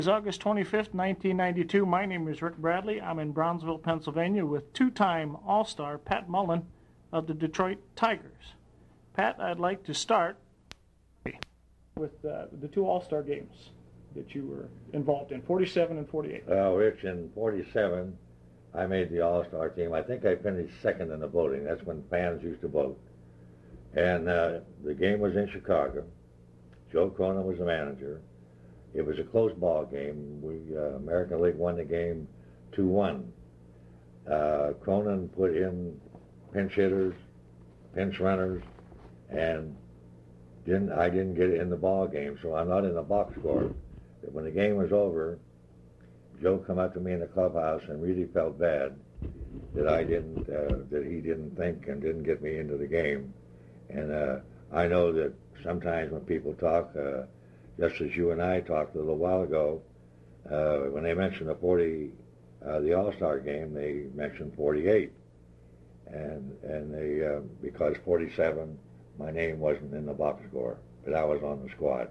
It's August 25th, 1992. My name is Rick Bradley. I'm in Brownsville, Pennsylvania with two-time All-Star Pat Mullen of the Detroit Tigers. Pat, I'd like to start with the two All-Star games that you were involved in, 47 and 48. Well, Rich, in 47, I made the All-Star team. I think I finished second in the voting. That's when fans used to vote. And the game was in Chicago. Joe Cronin was the manager. It was a close ball game. American League won the game 2-1. Cronin put in pinch hitters, pinch runners, and I didn't get in the ball game, so I'm not in the box score. But when the game was over, Joe come up to me in the clubhouse and really felt bad that that he didn't think and didn't get me into the game. And I know that sometimes when people talk, just as you and I talked a little while ago, when they mentioned the All-Star game, they mentioned 48, and they because 47, my name wasn't in the box score, but I was on the squad.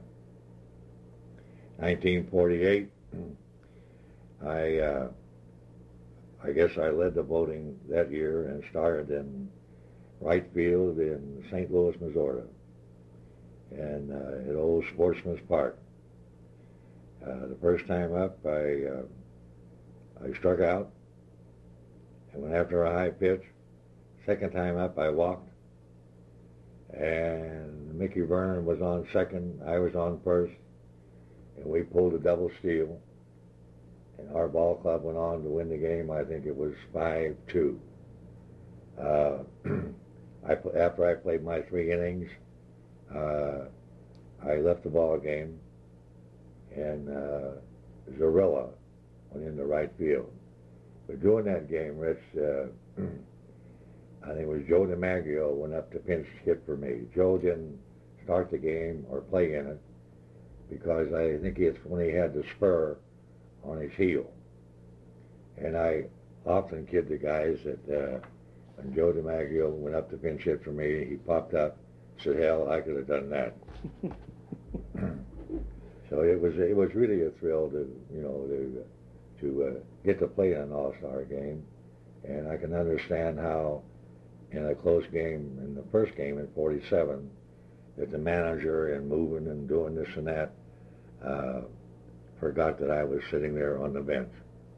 1948, I guess I led the voting that year and started in right field in St. Louis, Missouri, and at Old Sportsman's Park. The first time up, I struck out and went after a high pitch. Second time up, I walked, and Mickey Vernon was on second, I was on first, and we pulled a double steal, and our ball club went on to win the game. I think it was 5-2. After I played my 3 innings, I left the ball game, and Zarilla went into right field. But during that game, Rich, I think it was Joe DiMaggio went up to pinch hit for me. Joe didn't start the game or play in it because I think it's when he had the spur on his heel. And I often kid the guys that when Joe DiMaggio went up to pinch hit for me, he popped up, said, "Hell, I could have done that." So it was really a thrill to get to play in an All-Star game, and I can understand how in a close game, in the first game in 47, that the manager and moving and doing this and that forgot that I was sitting there on the bench.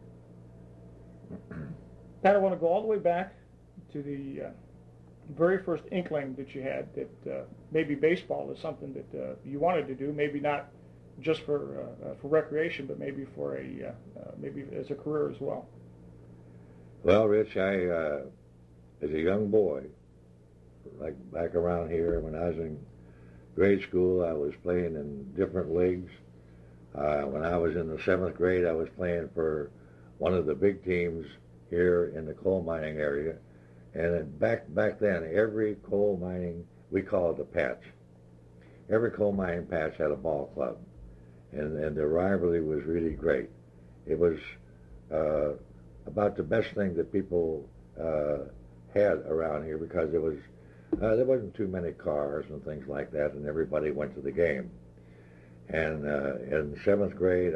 Pat, I want to go all the way back to the very first inkling that you had that maybe baseball is something that you wanted to do, maybe not just for recreation, but maybe for maybe as a career as well. Well, Rich, I as a young boy, like back around here when I was in grade school, I was playing in different leagues. When I was in the 7th grade, I was playing for one of the big teams here in the coal mining area. And back then, every coal mining, we call it a patch. Every coal mining patch had a ball club, and the rivalry was really great. It was about the best thing that people had around here because there wasn't too many cars and things like that, and everybody went to the game. And in 7th grade,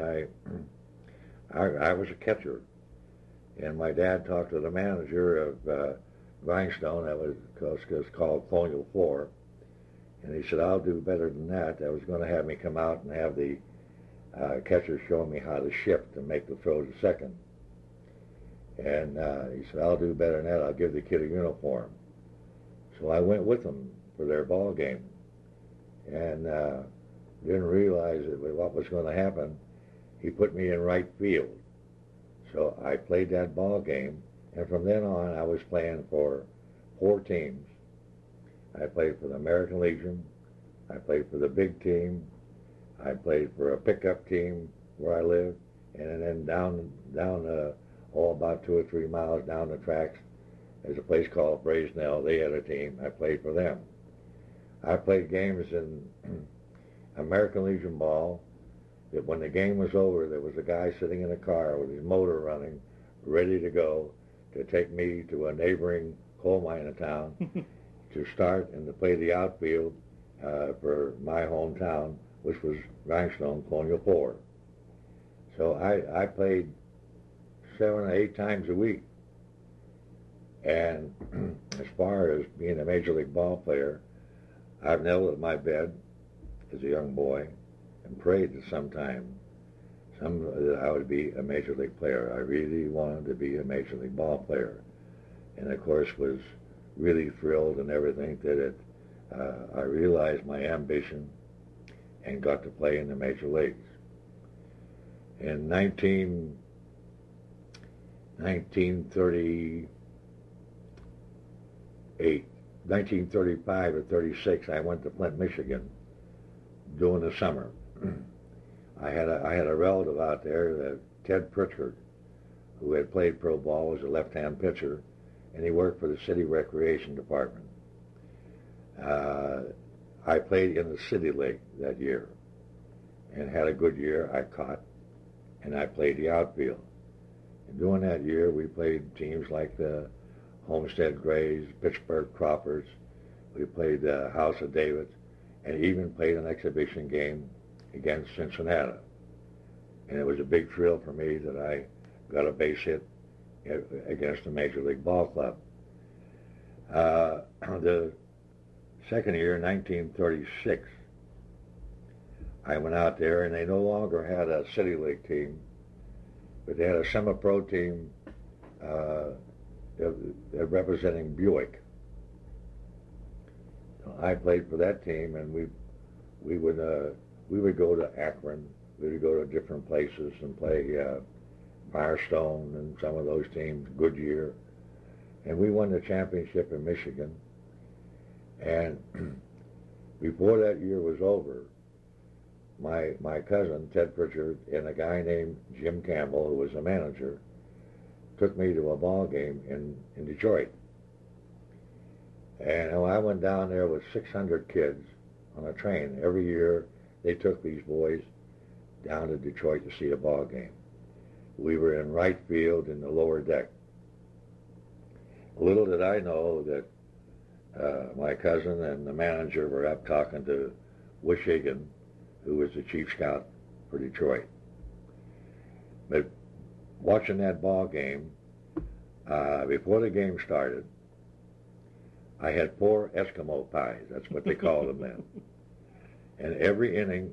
I was a catcher, and my dad talked to the manager of Grindstone, that was called Colonial 4, and he said, "I'll do better than that." That was going to have me come out and have the catcher show me how to shift and make the throw to second. And he said, "I'll do better than that. I'll give the kid a uniform." So I went with them for their ball game, and didn't realize what was going to happen. He put me in right field. So I played that ball game, and from then on I was playing for 4 teams. I played for the American Legion, I played for the big team, I played for a pickup team where I lived, and then down about 2 or 3 miles down the tracks, there's a place called Brazenell. They had a team. I played for them. I played games in American Legion ball that when the game was over, there was a guy sitting in a car with his motor running, ready to go to take me to a neighboring coal mine town to start and to play the outfield for my hometown, which was Grindstone Colonial 4. So I played 7 or 8 times a week. And as far as being a Major League ball player, I've knelt at my bed as a young boy and prayed that sometime that I would be a Major League player. I really wanted to be a Major League ball player. And of course was really thrilled and everything that I realized my ambition and got to play in the Major Leagues. In 1935 or 36, I went to Flint, Michigan during the summer. I had a relative out there, Ted Pritchard, who had played pro ball as a left-hand pitcher, and he worked for the city recreation department. I played in the City League that year and had a good year. I caught, and I played the outfield. And during that year, we played teams like the Homestead Grays, Pittsburgh Crawfords. We played the House of David, and even played an exhibition game against Cincinnati. And it was a big thrill for me that I got a base hit against a Major League ball club. The second year, 1936, I went out there, and they no longer had a City League team, but they had a semi-pro team representing Buick. I played for that team, and we would go to Akron. We would go to different places and play Firestone and some of those teams, Goodyear, and we won the championship in Michigan. And before that year was over, my cousin Ted Pritchard and a guy named Jim Campbell, who was a manager, took me to a ball game in Detroit. And I went down there with 600 kids on a train. Every year they took these boys down to Detroit to see a ball game. We were in right field in the lower deck. Little did I know that my cousin and the manager were up talking to Wish Higgin, who was the chief scout for Detroit. But watching that ball game, before the game started, I had 4 Eskimo pies. That's what they called them then. And every inning,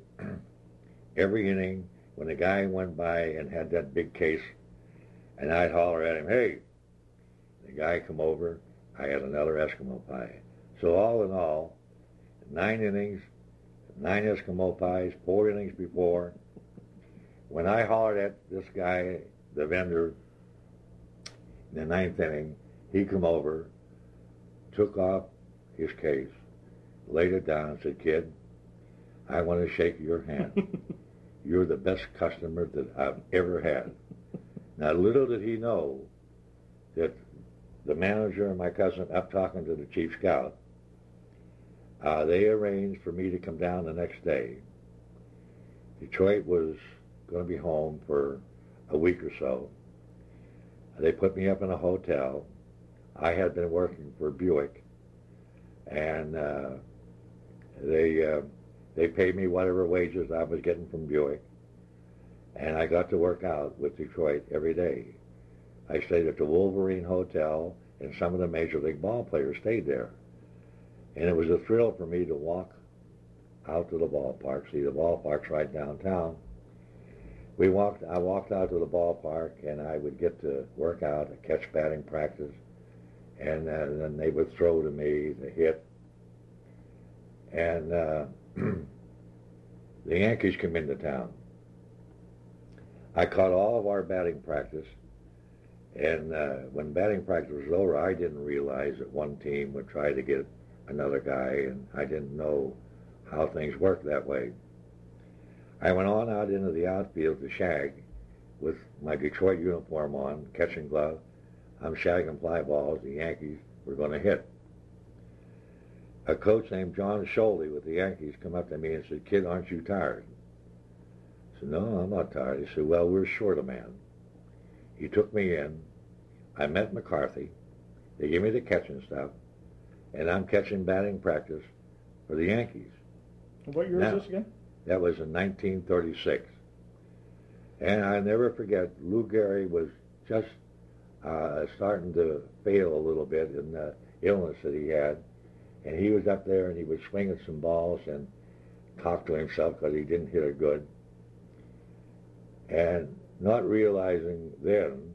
when the guy went by and had that big case, and I'd holler at him, "Hey!" The guy come over, I had another Eskimo pie. So all in all, 9 innings, 9 Eskimo pies, 4 innings before. When I hollered at this guy, the vendor, in the 9th inning, he come over, took off his case, laid it down, and said, "Kid, I want to shake your hand. You're the best customer that I've ever had." Now, little did he know that the manager and my cousin up talking to the chief scout, they arranged for me to come down the next day. Detroit was going to be home for a week or so. They put me up in a hotel. I had been working for Buick, and they paid me whatever wages I was getting from Buick, and I got to work out with Detroit every day. I stayed at the Wolverine Hotel, and some of the Major League ball players stayed there. And it was a thrill for me to walk out to the ballpark. See, the ballpark's right downtown. I walked out to the ballpark, and I would get to work out, catch batting practice, and then they would throw to me the hit. And the Yankees come into town. I caught all of our batting practice, and when batting practice was over, I didn't realize that one team would try to get another guy, and I didn't know how things worked that way. I went on out into the outfield to shag with my Detroit uniform on, catching glove. I'm shagging fly balls the Yankees were going to hit. A coach named John Schulte with the Yankees come up to me and said, "Kid, aren't you tired?" I said, "No, I'm not tired." He said, "Well, we're short a man." He took me in. I met McCarthy. They gave me the catching stuff, and I'm catching batting practice for the Yankees. What year is this again? That was in 1936. And I never forget, Lou Gehrig was just starting to fail a little bit in the illness that he had. And he was up there and he was swinging some balls and talked to himself because he didn't hit it good. And not realizing then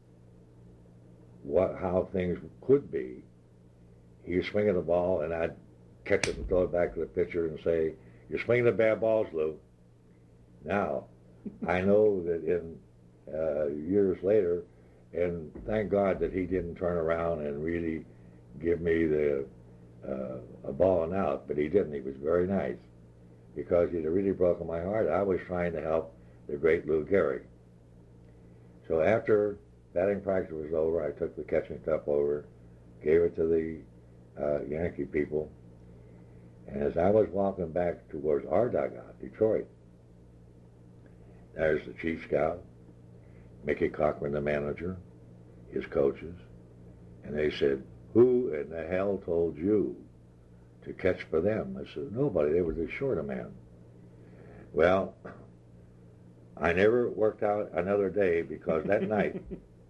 how things could be, he was swinging the ball and I'd catch it and throw it back to the pitcher and say, "You're swinging the bad balls, Lou." Now, I know that in years later, and thank God that he didn't turn around and really give me a ball and out, but he didn't. He was very nice because he'd really broken my heart. I was trying to help the great Lou Gehrig. So after batting practice was over, I took the catching stuff over, gave it to the Yankee people, and as I was walking back towards our dugout, Detroit, there's the chief scout, Mickey Cochran, the manager, his coaches, and they said, "Who in the hell told you to catch for them?" I said, "Nobody. They were just short a man." Well, I never worked out another day because that night,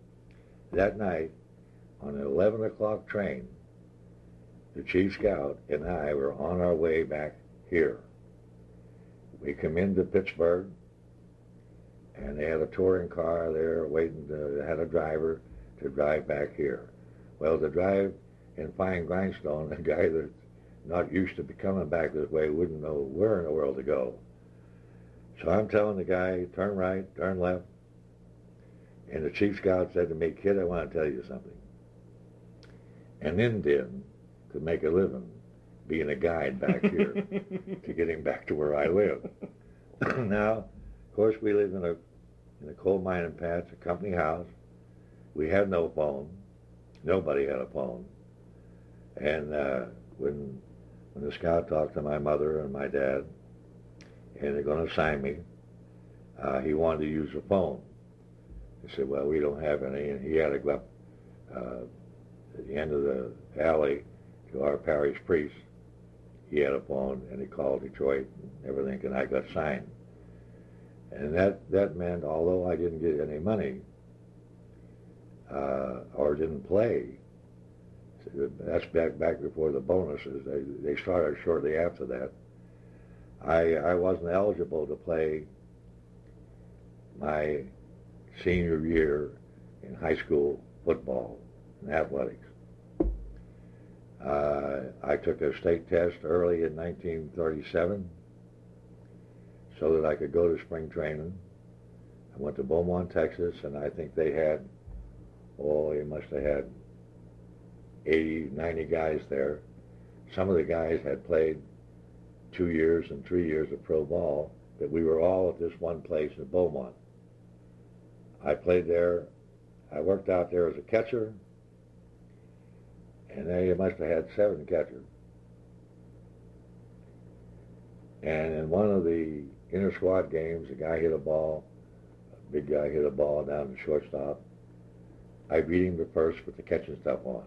on an 11 o'clock train, the chief scout and I were on our way back here. We come into Pittsburgh, and they had a touring car there waiting had a driver to drive back here. Well, to drive and find Grindstone, a guy that's not used to be coming back this way, wouldn't know where in the world to go. So I'm telling the guy, turn right, turn left. And the chief scout said to me, "Kid, I want to tell you something. An Indian could make a living being a guide back here to getting back to where I live." Now, of course, we lived in a coal mining patch, a company house. We had no phone. Nobody had a phone. And when the scout talked to my mother and my dad, and they're going to sign me, he wanted to use a phone. He said, "Well, we don't have any," and he had to go up at the end of the alley to our parish priest. He had a phone, and he called Detroit and everything, and I got signed. And that meant, although I didn't get any money or didn't play, that's back before the bonuses. They started shortly after that. I wasn't eligible to play my senior year in high school football and athletics. I took a state test early in 1937 so that I could go to spring training. I went to Beaumont, Texas, and I think they must have had 80, 90 guys there. Some of the guys had played 2 years and 3 years of pro ball, but we were all at this one place in Beaumont. I played there. I worked out there as a catcher, and they must have had 7 catchers. And in one of the inter-squad games, a big guy hit a ball down the shortstop. I beat him to first with the catching stuff on.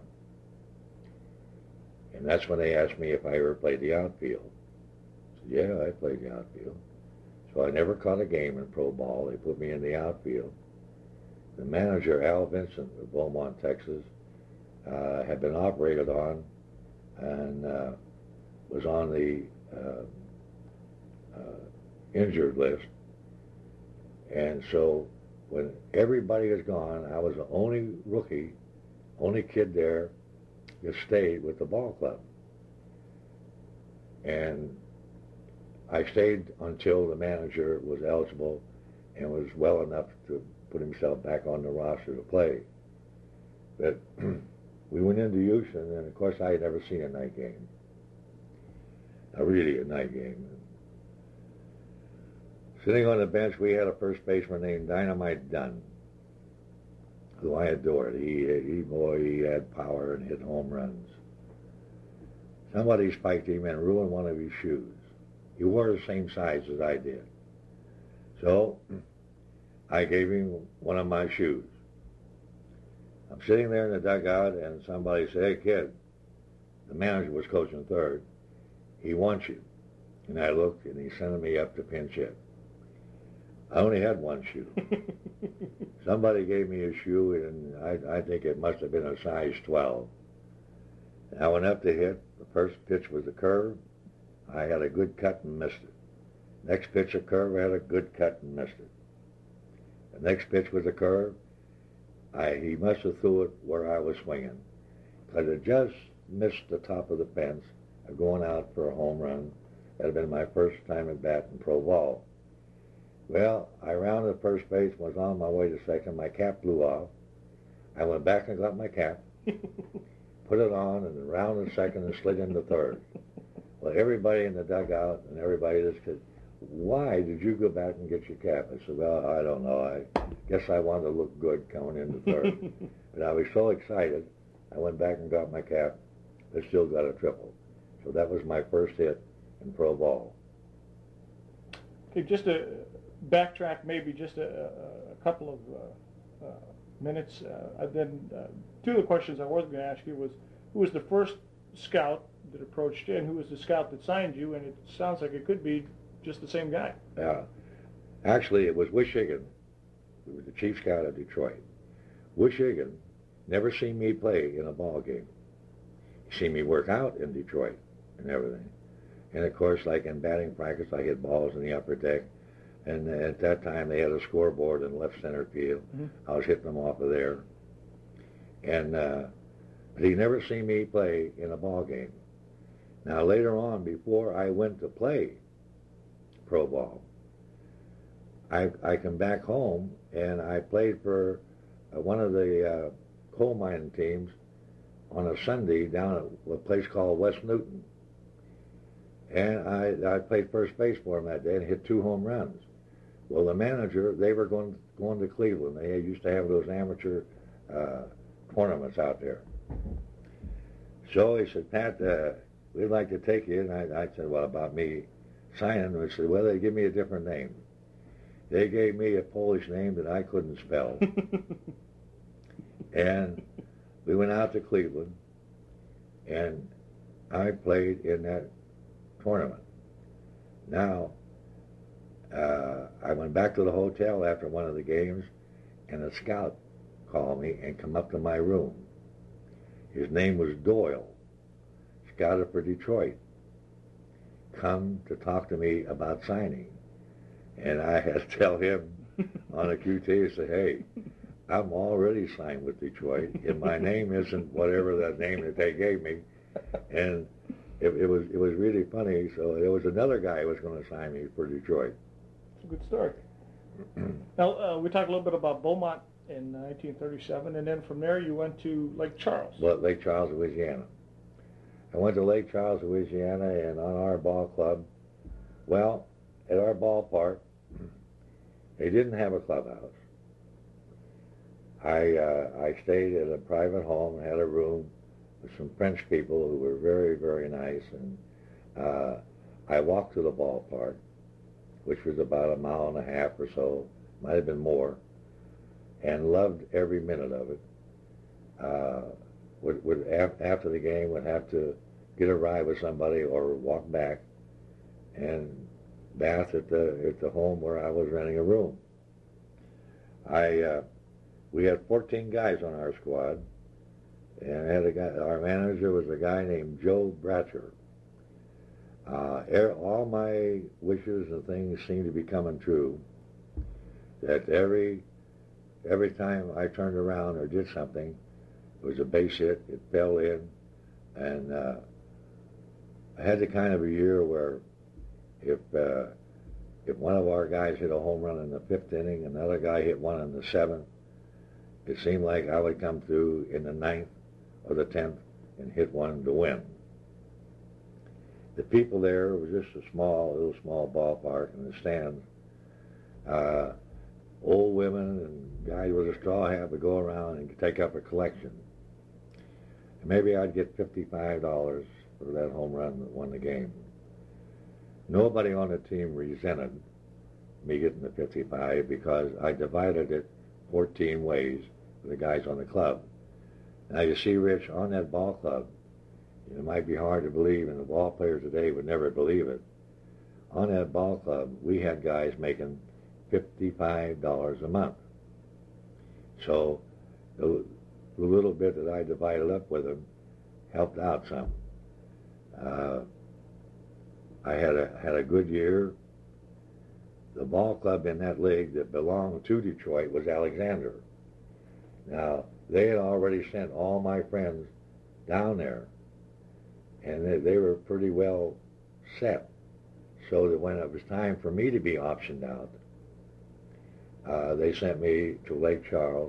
And that's when they asked me if I ever played the outfield. I said, "Yeah, I played the outfield." So I never caught a game in pro ball. They put me in the outfield. The manager, Al Vincent of Beaumont, Texas, had been operated on and was on the injured list. And so when everybody was gone, I was the only rookie, only kid there that stayed with the ball club. And I stayed until the manager was eligible and was well enough to put himself back on the roster to play. But we went into Houston, and of course I had never seen a night game. Really a night game. Sitting on the bench, we had a first baseman named Dynamite Dunn, who I adored. He had power and hit home runs. Somebody spiked him and ruined one of his shoes. He wore the same size as I did. So I gave him one of my shoes. I'm sitting there in the dugout, and somebody said, "Hey, kid," the manager was coaching third, "he wants you." And I looked, and he sent me up to pinch hit. I only had one shoe. Somebody gave me a shoe, and I think it must have been a size 12. And I went up to hit. The first pitch was a curve. I had a good cut and missed it. Next pitch, a curve. I had a good cut and missed it. The next pitch was a curve. He must have threw it where I was swinging, because it just missed the top of the fence of going out for a home run. That had been my first time at bat in pro ball. Well, I rounded first base, was on my way to second. My cap blew off. I went back and got my cap, put it on, and rounded second and slid into third. Well, everybody in the dugout and everybody just said, "Why did you go back and get your cap?" I said, "Well, I don't know. I guess I wanted to look good coming into third." But I was so excited, I went back and got my cap. I still got a triple. So that was my first hit in pro ball. Okay, just to backtrack maybe just a couple of minutes. Two of the questions I was going to ask you was, who was the first scout that approached you, and who was the scout that signed you? And it sounds like it could be just the same guy. Yeah. Actually, it was Wish Higgin, who was the chief scout of Detroit. Wish Higgin never seen me play in a ball game. He seen me work out in Detroit and everything. And of course, like in batting practice, I hit balls in the upper deck. And at that time, they had a scoreboard in left center field. Mm-hmm. I was hitting them off of there. And but he never seen me play in a ball game. Now, later on, before I went to play pro ball, I come back home, and I played for one of the coal mining teams on a Sunday down at a place called West Newton. And I played first base for him that day and hit 2 home runs. Well, the manager, they were going to Cleveland. They used to have those amateur tournaments out there. So he said, "Pat, we'd like to take you." And I said, "What about me signing?" And he said, "Well, they give me a different name." They gave me a Polish name that I couldn't spell. And we went out to Cleveland, and I played in that tournament. Now, I went back to the hotel after one of the games, and a scout called me and come up to my room. His name was Doyle, scouted for Detroit, come to talk to me about signing. And I had to tell him on a QT, I said, "Hey, I'm already signed with Detroit, and my name isn't whatever that name that they gave me." And it was really funny. So there was another guy who was going to sign me for Detroit. It's a good story. Now, we talked a little bit about Beaumont in 1937, and then from there you went to Lake Charles. Well, Lake Charles, Louisiana. I went to Lake Charles, Louisiana, and on our ball club, well, at our ballpark, they didn't have a clubhouse. I stayed at a private home and had a room with some French people who were very, very nice, and I walked to the ballpark, which was about a mile and a half or so, might have been more, and loved every minute of it. After the game, would have to get a ride with somebody or walk back and bath at the home where I was renting a room. We had 14 guys on our squad, and our manager was a guy named Joe Bratcher. All my wishes and things seemed to be coming true. That every time I turned around or did something, it was a base hit, it fell in, and I had the kind of a year where if one of our guys hit a home run in the 5th inning, another guy hit one in the 7th, it seemed like I would come through in the 9th or the 10th and hit one to win. The people there, it was just a little small ballpark in the stands. Old women and guys with a straw hat would go around and take up a collection. And maybe I'd get $55 for that home run that won the game. Nobody on the team resented me getting the 55 because I divided it 14 ways for the guys on the club. Now you see, Rich, on that ball club, it might be hard to believe, and the ball players today would never believe it. On that ball club, we had guys making $55 a month. So the little bit that I divided up with him helped out some. I had a good year. The ball club in that league that belonged to Detroit was Alexander. Now, they had already sent all my friends down there, and they were pretty well set, so that when it was time for me to be optioned out, they sent me to Lake Charles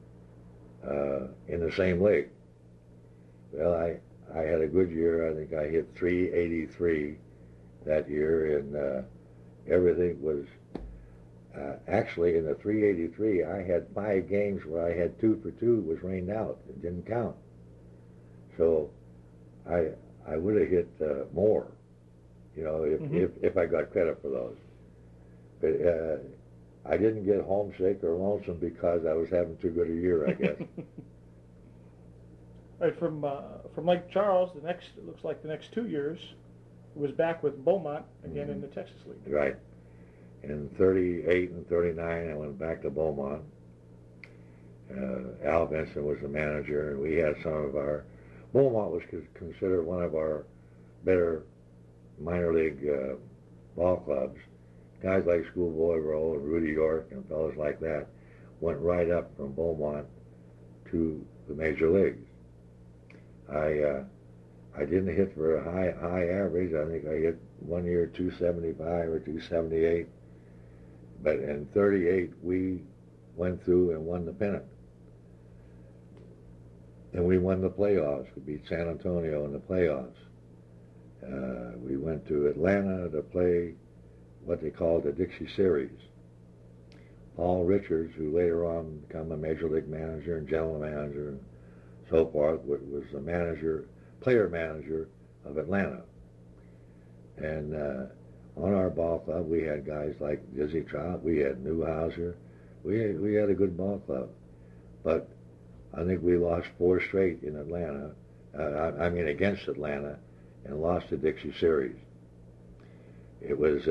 in the same league. Well, I had a good year. I think I hit .383 that year, and everything was actually in the .383. I had 5 games where I had 2 for 2 was rained out. It didn't count. So I would have hit more, if I got credit for those. But I didn't get homesick or lonesome because I was having too good a year, I guess. All right, from Lake Charles, it looks like the next 2 years was back with Beaumont again in the Texas League. Right. In 38 and 39, I went back to Beaumont. Al Benson was the manager, and we had some of our... Beaumont was considered one of our better minor league ball clubs. Guys like Schoolboy Rowe and Rudy York and fellows like that went right up from Beaumont to the major leagues. I didn't hit for a high average. I think I hit one year 275 or 278. But in 38, we went through and won the pennant. And we won the playoffs. We beat San Antonio in the playoffs. We went to Atlanta to play what they called the Dixie Series. Paul Richards, who later on became a major league manager and general manager and so forth, was the player manager of Atlanta. And on our ball club, we had guys like Dizzy Trout, we had Newhouser. We had a good ball club. But I think we lost 4 straight in Atlanta, against Atlanta, and lost the Dixie Series. It was,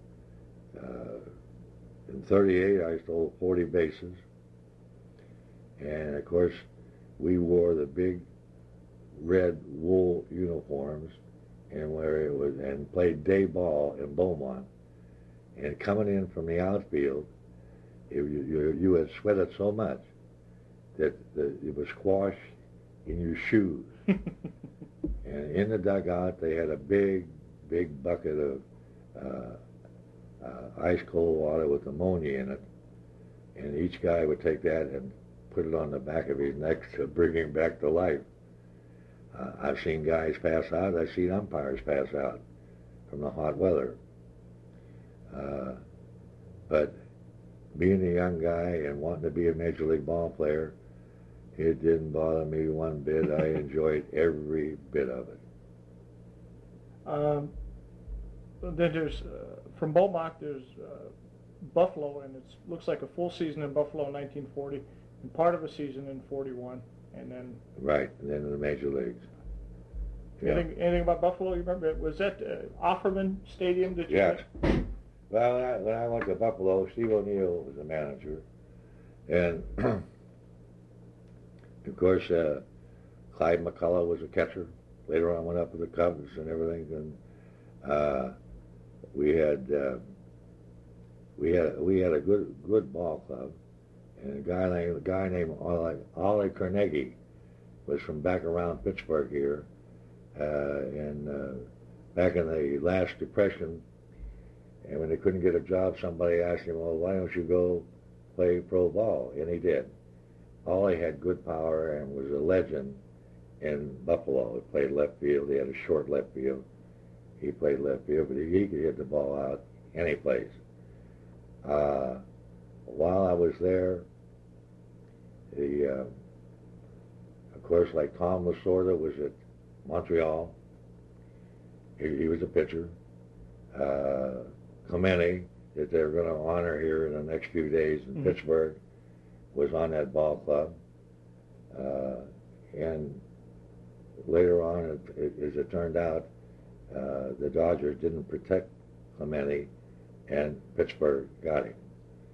in 38, I stole 40 bases. And, of course, we wore the big red wool uniforms and played day ball in Beaumont. And coming in from the outfield, you had sweated so much that it was squash in your shoes. And in the dugout, they had a big bucket of ice cold water with ammonia in it. And each guy would take that and put it on the back of his neck to bring him back to life. I've seen guys pass out. I've seen umpires pass out from the hot weather. But being a young guy and wanting to be a major league ball player, it didn't bother me one bit. I enjoyed every bit of it. Then there's, from Beaumont, there's Buffalo, and it looks like a full season in Buffalo in 1940, and part of a season in 41, and then... Right, and then in the major leagues. Anything about Buffalo you remember? Was that Offerman Stadium that you... Yes. Well, when I went to Buffalo, Steve O'Neill was the manager, and of course, Clyde McCullough was a catcher. Later on, went up with the Cubs and everything. And we had a good ball club, and a guy named Ollie Carnegie was from back around Pittsburgh here, and back in the last Depression. And when they couldn't get a job, somebody asked him, "Well, why don't you go play pro ball?" And he did. Ollie had good power and was a legend in Buffalo. He played left field. He had a short left field. He played left field, but he could hit the ball out any place. While I was there, of course, like Tom Lasorda was at Montreal. He was a pitcher. Clemente, that they're going to honor here in the next few days in Pittsburgh, was on that ball club. And later on, as it turned out, the Dodgers didn't protect Clemente, and Pittsburgh got him.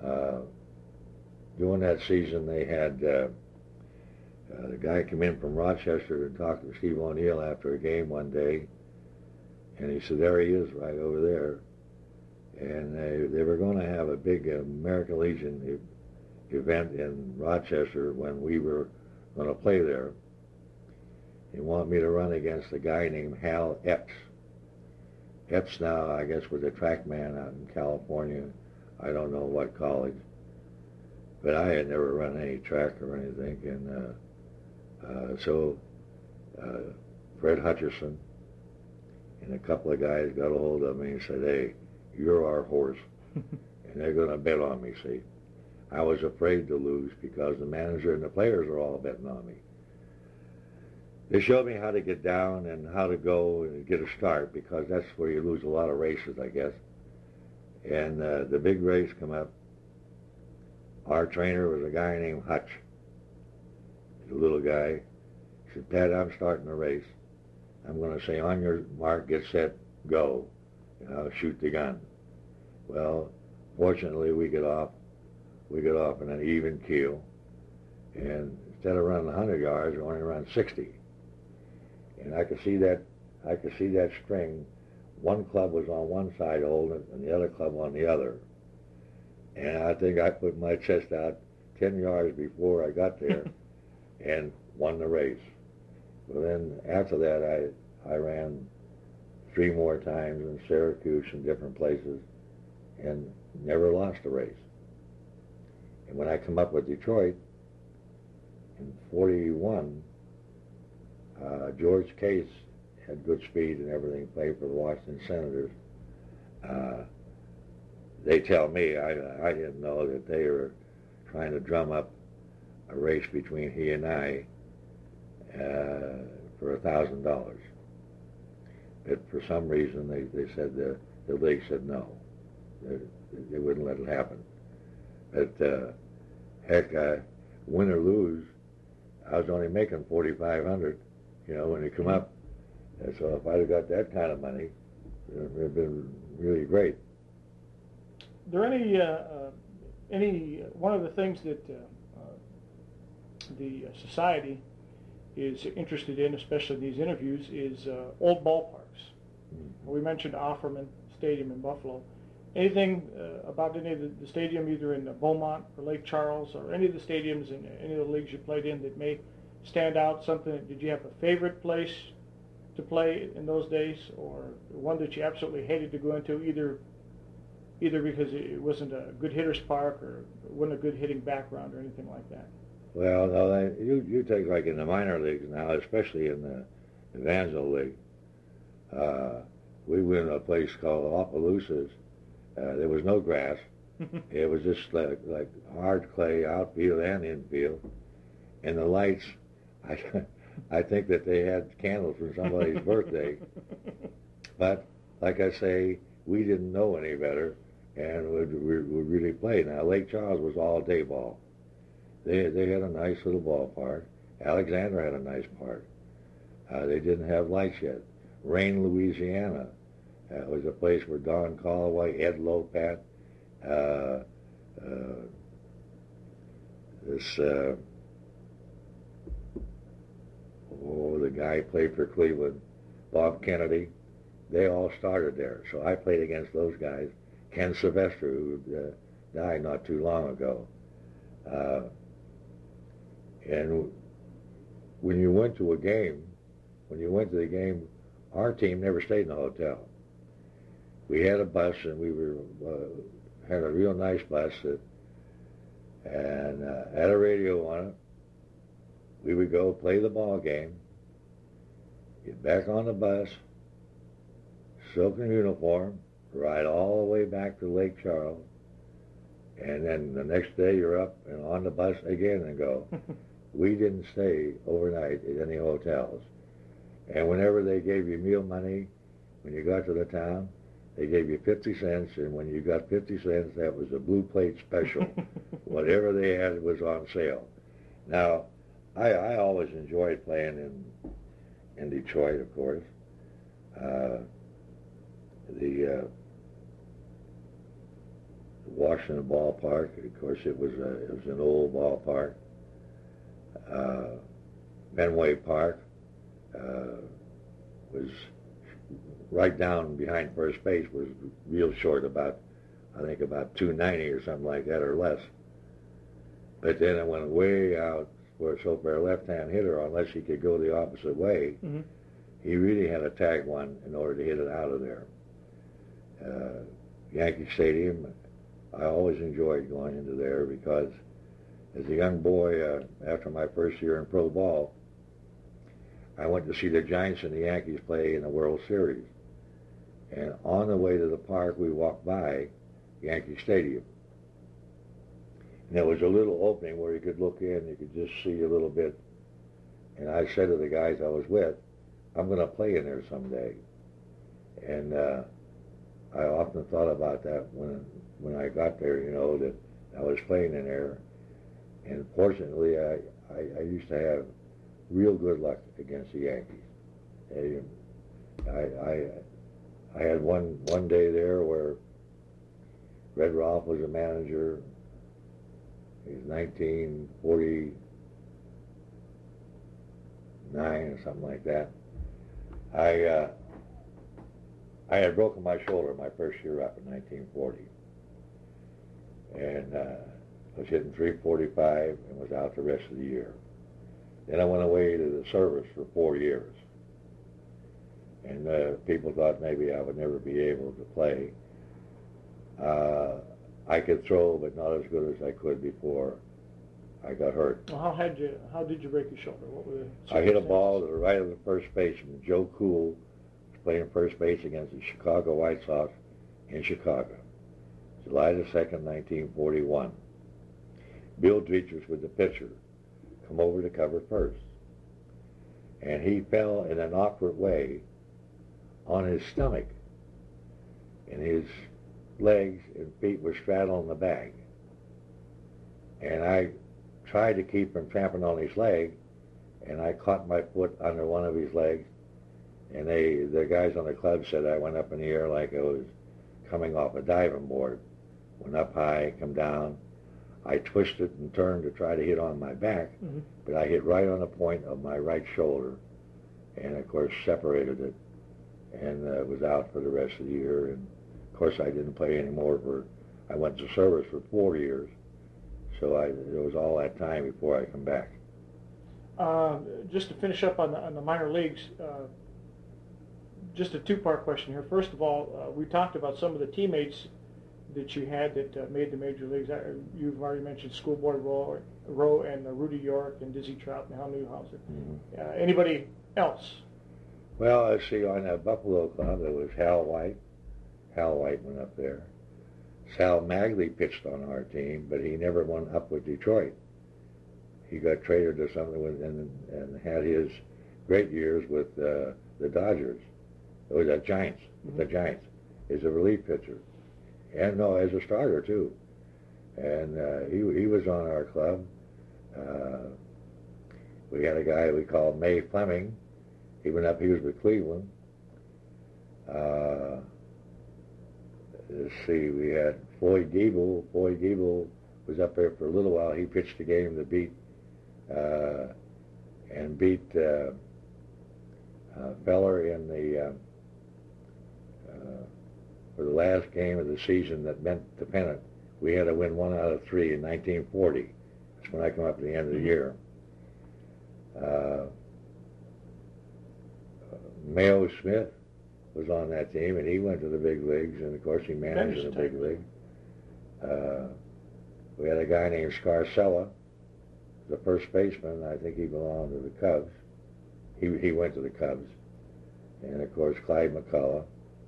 Uh, During that season, they had the guy come in from Rochester and talk to Steve O'Neill after a game one day, and he said, there he is right over there. And they were going to have a big American Legion event in Rochester when we were going to play there. He wanted me to run against a guy named Hal Epps. Epps now, I guess, was a track man out in California. I don't know what college. But I had never run any track or anything. And so Fred Hutcherson and a couple of guys got a hold of me and said, hey, you're our horse. And they're going to bet on me, see. I was afraid to lose because the manager and the players are all betting on me. They showed me how to get down and how to go and get a start, because that's where you lose a lot of races, I guess. And the big race come up. Our trainer was a guy named Hutch. He's a little guy. He said, Pat, I'm starting the race. I'm going to say, on your mark, get set, go. And I'll shoot the gun. Well, fortunately, we get off in an even keel. And instead of running 100 yards, we only ran 60. And I could see that string. One club was on one side holding it, and the other club on the other. And I think I put my chest out 10 yards before I got there and won the race. Well, then after that, I ran 3 more times in Syracuse and different places and never lost a race. And when I come up with Detroit in 41, George Case had good speed and everything, played for the Washington Senators. They tell me, I didn't know that they were trying to drum up a race between he and I for $1,000. But for some reason, they said the league said no. They wouldn't let it happen. But heck, win or lose, I was only making $4,500, when you come up. And so if I'd have got that kind of money, it would have been really great. Are there any one of the things that the society is interested in, especially these interviews, is old ballparks. Mm-hmm. We mentioned Offerman Stadium in Buffalo. Anything about any of the stadium, either in Beaumont or Lake Charles, or any of the stadiums in any of the leagues you played in, that may stand out? Did you have a favorite place to play in those days, or one that you absolutely hated to go into, either because it wasn't a good hitter's park or wasn't a good hitting background or anything like that? Well, no, you take like in the minor leagues now, especially in the Evansville League. We went to a place called Opelousas. There was no grass. It was just like hard clay, outfield and infield. And the lights, I think that they had candles for somebody's birthday. But like I say, we didn't know any better and would really play. Now, Lake Charles was all day ball. They had a nice little ballpark. Alexander had a nice park. They didn't have lights yet. Rain, Louisiana was a place where Don Calloway, Ed Lopat, the guy played for Cleveland, Bob Kennedy. They all started there. So I played against those guys. Ken Sylvester, who died not too long ago. And when you went to the game, our team never stayed in a hotel. We had a bus, and we had a real nice bus and had a radio on it. We would go play the ball game, get back on the bus, silken uniform, ride all the way back to Lake Charles, and then the next day you're up and on the bus again and go. We didn't stay overnight at any hotels. And whenever they gave you meal money, when you got to the town, they gave you 50 cents, and when you got 50 cents, that was a blue plate special. Whatever they had was on sale. Now, I always enjoyed playing in Detroit, of course. Washington Ballpark. Of course, it was an old ballpark. Fenway Park was right down behind first base, was real short, about 290 or something like that, or less. But then it went way out where so for a left-hand hitter, unless he could go the opposite way, he really had to tag one in order to hit it out of there. Yankee Stadium, I always enjoyed going into there because as a young boy, after my first year in pro ball, I went to see the Giants and the Yankees play in the World Series. And on the way to the park, we walked by Yankee Stadium. And there was a little opening where you could look in, you could just see a little bit. And I said to the guys I was with, I'm going to play in there someday. And I often thought about that when I got there, that I was playing in there. And fortunately, I used to have real good luck against the Yankees. I had one day there where Red Rolfe was a manager. He was 1949 or something like that. I had broken my shoulder my first year up in 1940, and was hitting .345 and was out the rest of the year. Then I went away to the service for 4 years, and people thought maybe I would never be able to play. I could throw, but not as good as I could before I got hurt. Well, how did you break your shoulder? What were the I hit a ball to the right of the first baseman, Joe Cool, was playing first base against the Chicago White Sox in Chicago, July the 2nd, 1941. Bill Dietrich was the pitcher, come over to cover first. And he fell in an awkward way on his stomach, and his legs and feet were straddling the bag. And I tried to keep from trampling on his leg, and I caught my foot under one of his legs, and the guys on the club said I went up in the air like I was coming off a diving board. Went up high, come down. I twisted and turned to try to hit on my back, but I hit right on the point of my right shoulder, and of course separated it, and was out for the rest of the year. And of course I didn't play anymore I went to service for 4 years, so it was all that time before I come back. Just to finish up on the minor leagues, just a two-part question here. First of all, we talked about some of the teammates that you had that made the major leagues. You've already mentioned Schoolboy Rowe and Rudy York and Dizzy Trout and Hal Newhouser. Anybody else? Well, let's see, on that Buffalo club, there was Hal White. Hal White went up there. Sal Magley pitched on our team, but he never went up with Detroit. He got traded to something and had his great years with the Dodgers. It was the Giants. The Giants. He's a relief pitcher. And no, as a starter too. And he was on our club. We had a guy we called May Fleming. He went up, he was with Cleveland. Let's see, we had Floyd Gable. Floyd Gable was up there for a little while. He pitched a game to beat Feller in the for the last game of the season that meant the pennant. We had to win 1 out of 3 in 1940. That's when I come up at the end of the year. Mayo Smith was on that team, and he went to the big leagues, and of course he managed in the big league. We had a guy named Scarcella, the first baseman. I think he belonged to the Cubs. He went to the Cubs. And of course Clyde McCullough.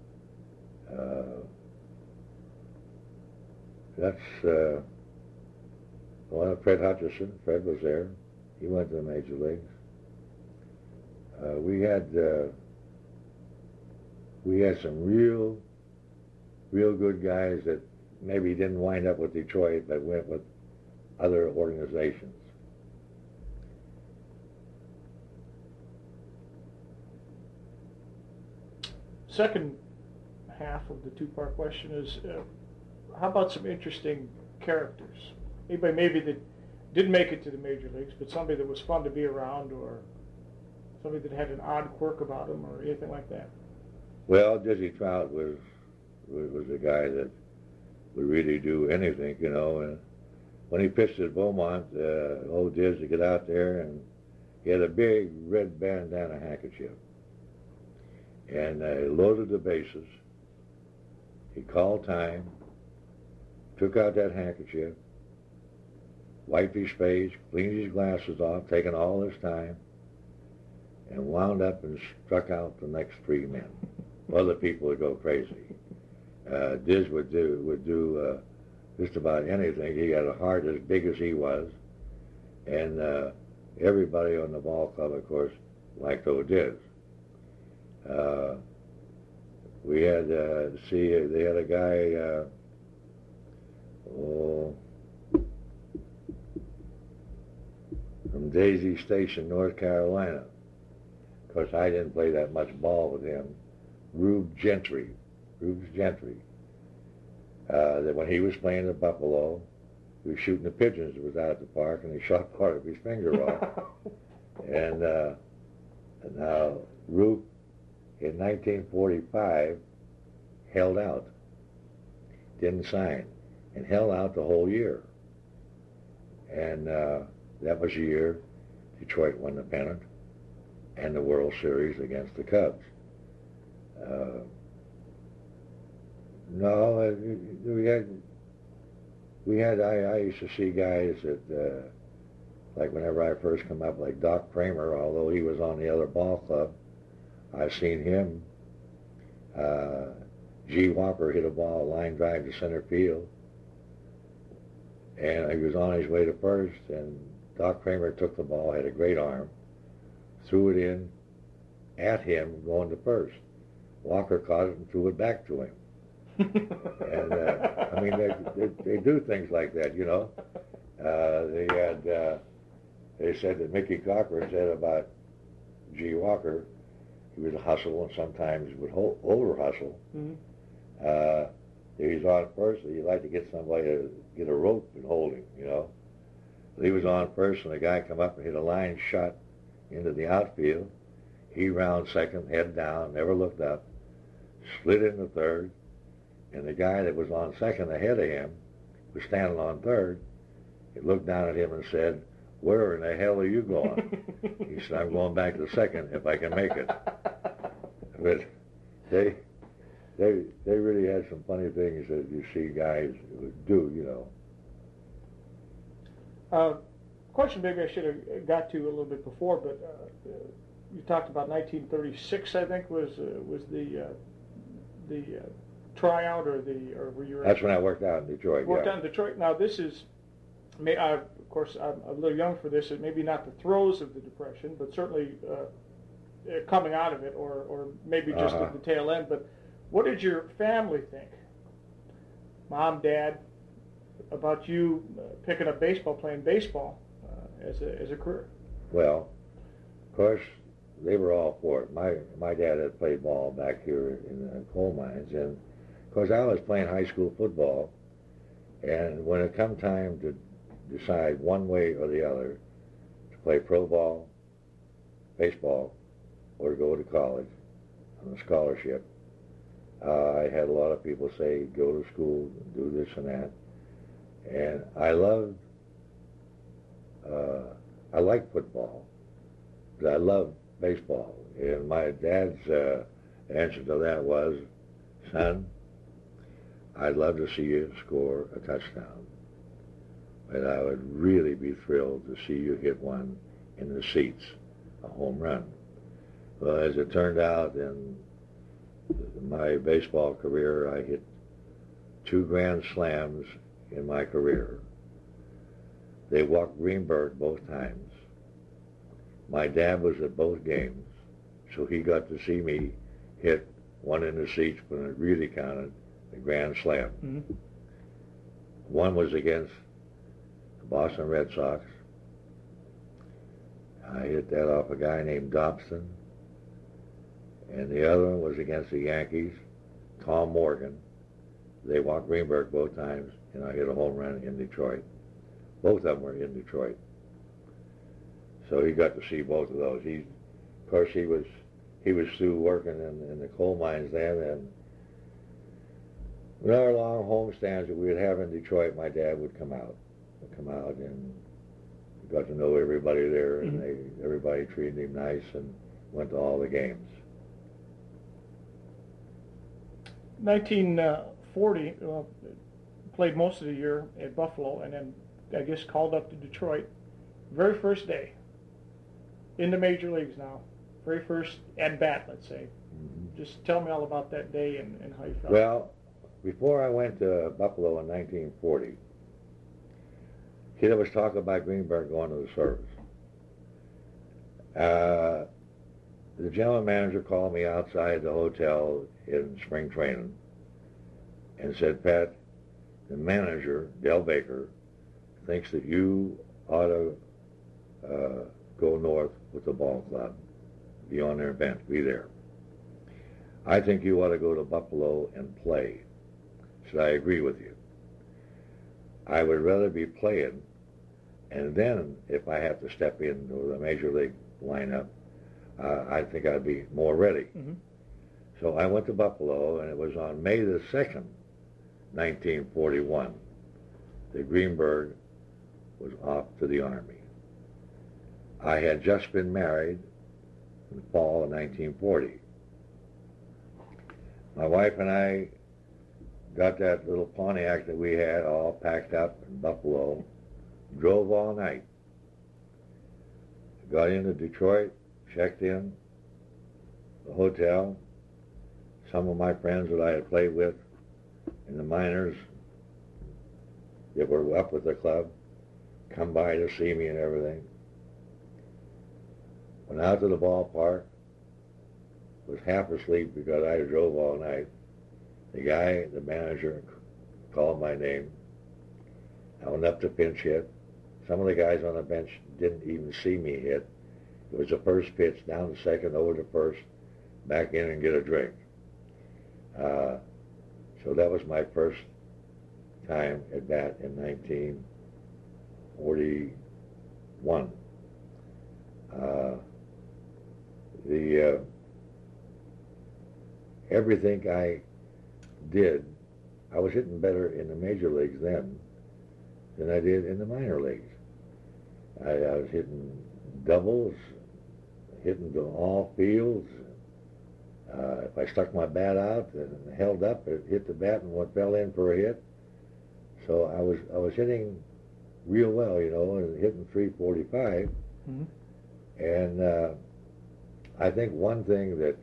That's one of Fred Hutchison. Fred was there. He went to the major leagues. We had some real good guys that maybe didn't wind up with Detroit, but went with other organizations. Second half of the two-part question is, how about some interesting characters? Anybody maybe that didn't make it to the major leagues, but somebody that was fun to be around, or somebody that had an odd quirk about him, or anything like that? Well, Dizzy Trout was a guy that would really do anything, you know. And when he pitched at Beaumont, old Diz would get out there, and he had a big red bandana handkerchief. And he loaded the bases. He called time, took out that handkerchief, wiped his face, cleaned his glasses off, taking all his time, and wound up and struck out the next three men. Other people would go crazy. Diz would do just about anything. He had a heart as big as he was, and everybody on the ball club, of course, liked old Diz. We had they had a guy. From Daisy Station, North Carolina. Of course, I didn't play that much ball with him. Rubes Gentry. That when he was playing at Buffalo, he was shooting the pigeons that was out at the park, and he shot part of his finger off. And now Rube, in 1945, held out, didn't sign, and held out the whole year. And that was the year Detroit won the pennant and the World Series against the Cubs. I used to see guys that, like whenever I first come up, like Doc Kramer, although he was on the other ball club, I've seen him. G. Walker hit a ball, line drive to center field, and he was on his way to first, and Doc Kramer took the ball, had a great arm, threw it in at him going to first. Walker caught it and threw it back to him. And I mean, they do things like that, you know. They said that Mickey Cochran said about G. Walker, he would hustle and sometimes would over hustle. Mm-hmm. If he's on first, he'd like to get somebody to get a rope and hold him, you know. But he was on first, and the guy come up and hit a line shot into the outfield. He round second, head down, never looked up, slid into third, and the guy that was on second ahead of him was standing on third. He looked down at him and said, "Where in the hell are you going?" He said, "I'm going back to second if I can make it." But they really had some funny things that you see guys do, you know. Question maybe I should have got to a little bit before, but you talked about 1936, I think, was the tryout or were you? That's when I worked out in Detroit. Worked out in Detroit. Now this is, of course, I'm a little young for this. It maybe not the throes of the Depression, but certainly coming out of it, or maybe just at the tail end. But what did your family think, Mom, Dad, about you picking up baseball, playing baseball as a career? Well, of course, they were all for it. My dad had played ball back here in the coal mines, and of course I was playing high school football, and when it come time to decide one way or the other to play pro ball, baseball, or to go to college on a scholarship, I had a lot of people say, go to school, do this and that, and I like football, but I love baseball. And my dad's answer to that was, "Son, I'd love to see you score a touchdown, but I would really be thrilled to see you hit one in the seats, a home run." Well, as it turned out, in my baseball career, I hit 2 grand slams in my career. They walked Greenberg both times. My dad was at both games, so he got to see me hit one in the seats when it really counted, the grand slam. Mm-hmm. One was against the Boston Red Sox. I hit that off a guy named Dobson. And the other one was against the Yankees, Tom Morgan. They walked Greenberg both times, and I hit a home run in Detroit. Both of them were in Detroit. So he got to see both of those. Of course, he was through working in the coal mines then, and with our long homestands that we would have in Detroit, my dad would come out. And got to know everybody there, and everybody treated him nice and went to all the games. 1940, played most of the year at Buffalo, and then I guess called up to Detroit. Very first day in the major leagues now. Very first at bat, let's say. Just tell me all about that day and how you felt. Well, before I went to Buffalo in 1940, see, there was talk about Greenberg going to the service. The general manager called me outside the hotel in spring training and said, Pat, the manager, Del Baker, thinks that you ought to go north with the ball club, be on their bench, be there. I think you ought to go to Buffalo and play. Said, I agree with you. I would rather be playing, and then if I have to step into the major league lineup, I think I'd be more ready. So I went to Buffalo, and it was on May the 2nd, 1941, that Greenberg was off to the Army. I had just been married in the fall of 1940. My wife and I got that little Pontiac that we had all packed up in Buffalo, drove all night, got into Detroit, checked in the hotel. Some of my friends that I had played with in the minors that were up with the club come by to see me and everything. Went out to the ballpark, was half asleep because I drove all night. The manager, called my name. I went up to pinch hit. Some of the guys on the bench didn't even see me hit. It was the first pitch, down to second, over to first, back in and get a drink. So that was my first time at bat in 1941. Everything I did, I was hitting better in the major leagues then than I did in the minor leagues. I was hitting doubles, hitting to all fields. If I stuck my bat out and held up, it hit the bat and fell in for a hit. So I was hitting real well, and hitting 345. And I think one thing that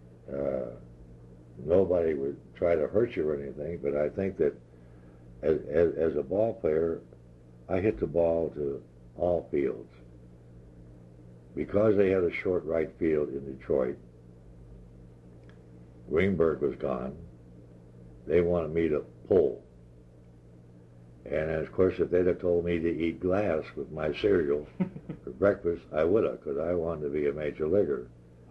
nobody would try to hurt you or anything, but I think that as a ball player, I hit the ball to all fields. Because they had a short right field in Detroit, Greenberg was gone, they wanted me to pull. And of course, if they'd have told me to eat glass with my cereal for breakfast, I would have, because I wanted to be a major leaguer.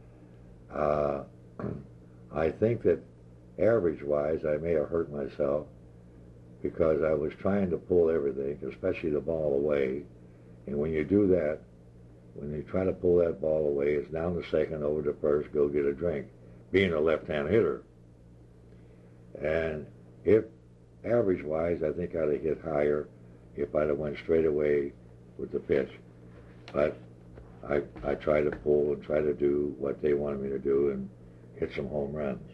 I think that average-wise, I may have hurt myself because I was trying to pull everything, especially the ball away. And when you do that, when you try to pull that ball away, it's down to second, over to first, go get a drink, being a left-hand hitter. And if average-wise, I think I'd have hit higher if I'd have went straight away with the pitch. But I try to pull and try to do what they wanted me to do and hit some home runs.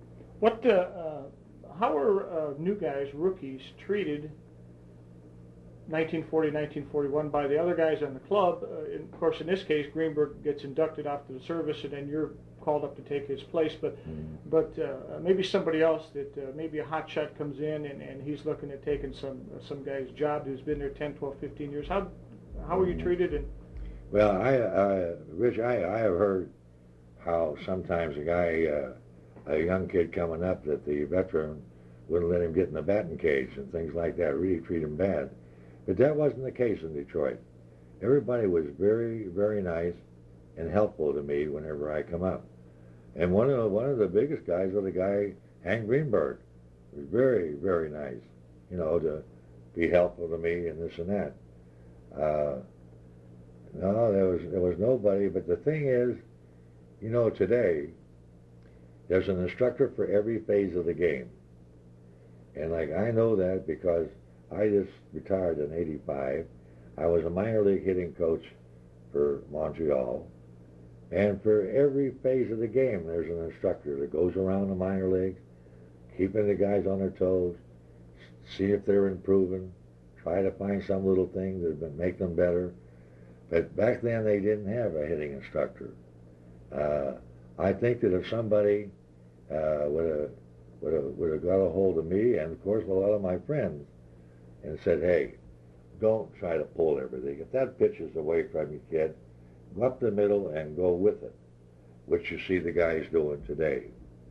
How are new guys, rookies, treated 1940, 1941 by the other guys on the club? Of course, in this case, Greenberg gets inducted after the service, and then you're called up to take his place. But maybe somebody else that maybe a hot shot comes in and he's looking at taking some guy's job who's been there 10, 12, 15 years. How are you treated? And well, Rich, I have heard how sometimes a young kid coming up, that the veteran wouldn't let him get in the batting cage and things like that, really treat him bad. But that wasn't the case in Detroit. Everybody was very, very nice and helpful to me whenever I come up. And one of the biggest guys was the guy, Hank Greenberg. It was very, very nice, to be helpful to me and this and that. No, there was nobody. But the thing is, today there's an instructor for every phase of the game, and like I know that because I just retired in '85. I was a minor league hitting coach for Montreal, and for every phase of the game, there's an instructor that goes around the minor leagues, keeping the guys on their toes, see if they're improving, try to find some little thing that would make them better. But back then, they didn't have a hitting instructor. I think that if somebody would have got a hold of me, and of course a lot of my friends, and said, "Hey, don't try to pull everything. If that pitch is away from you, kid, go up the middle and go with it," which you see the guys doing today.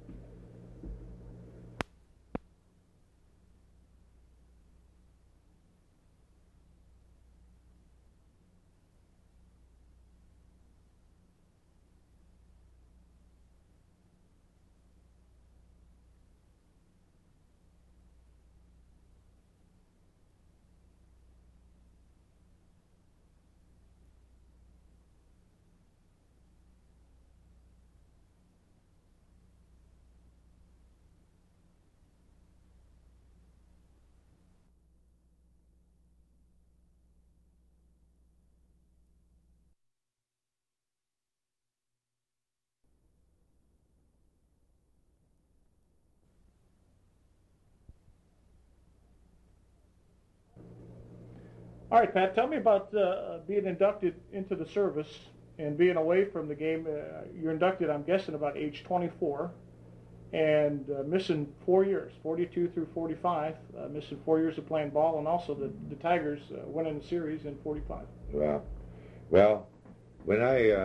All right, Pat, tell me about being inducted into the service and being away from the game. You're inducted, I'm guessing, about age 24, and missing 4 years, 42 through 45, missing 4 years of playing ball, and also the Tigers winning the series in 45. Well, when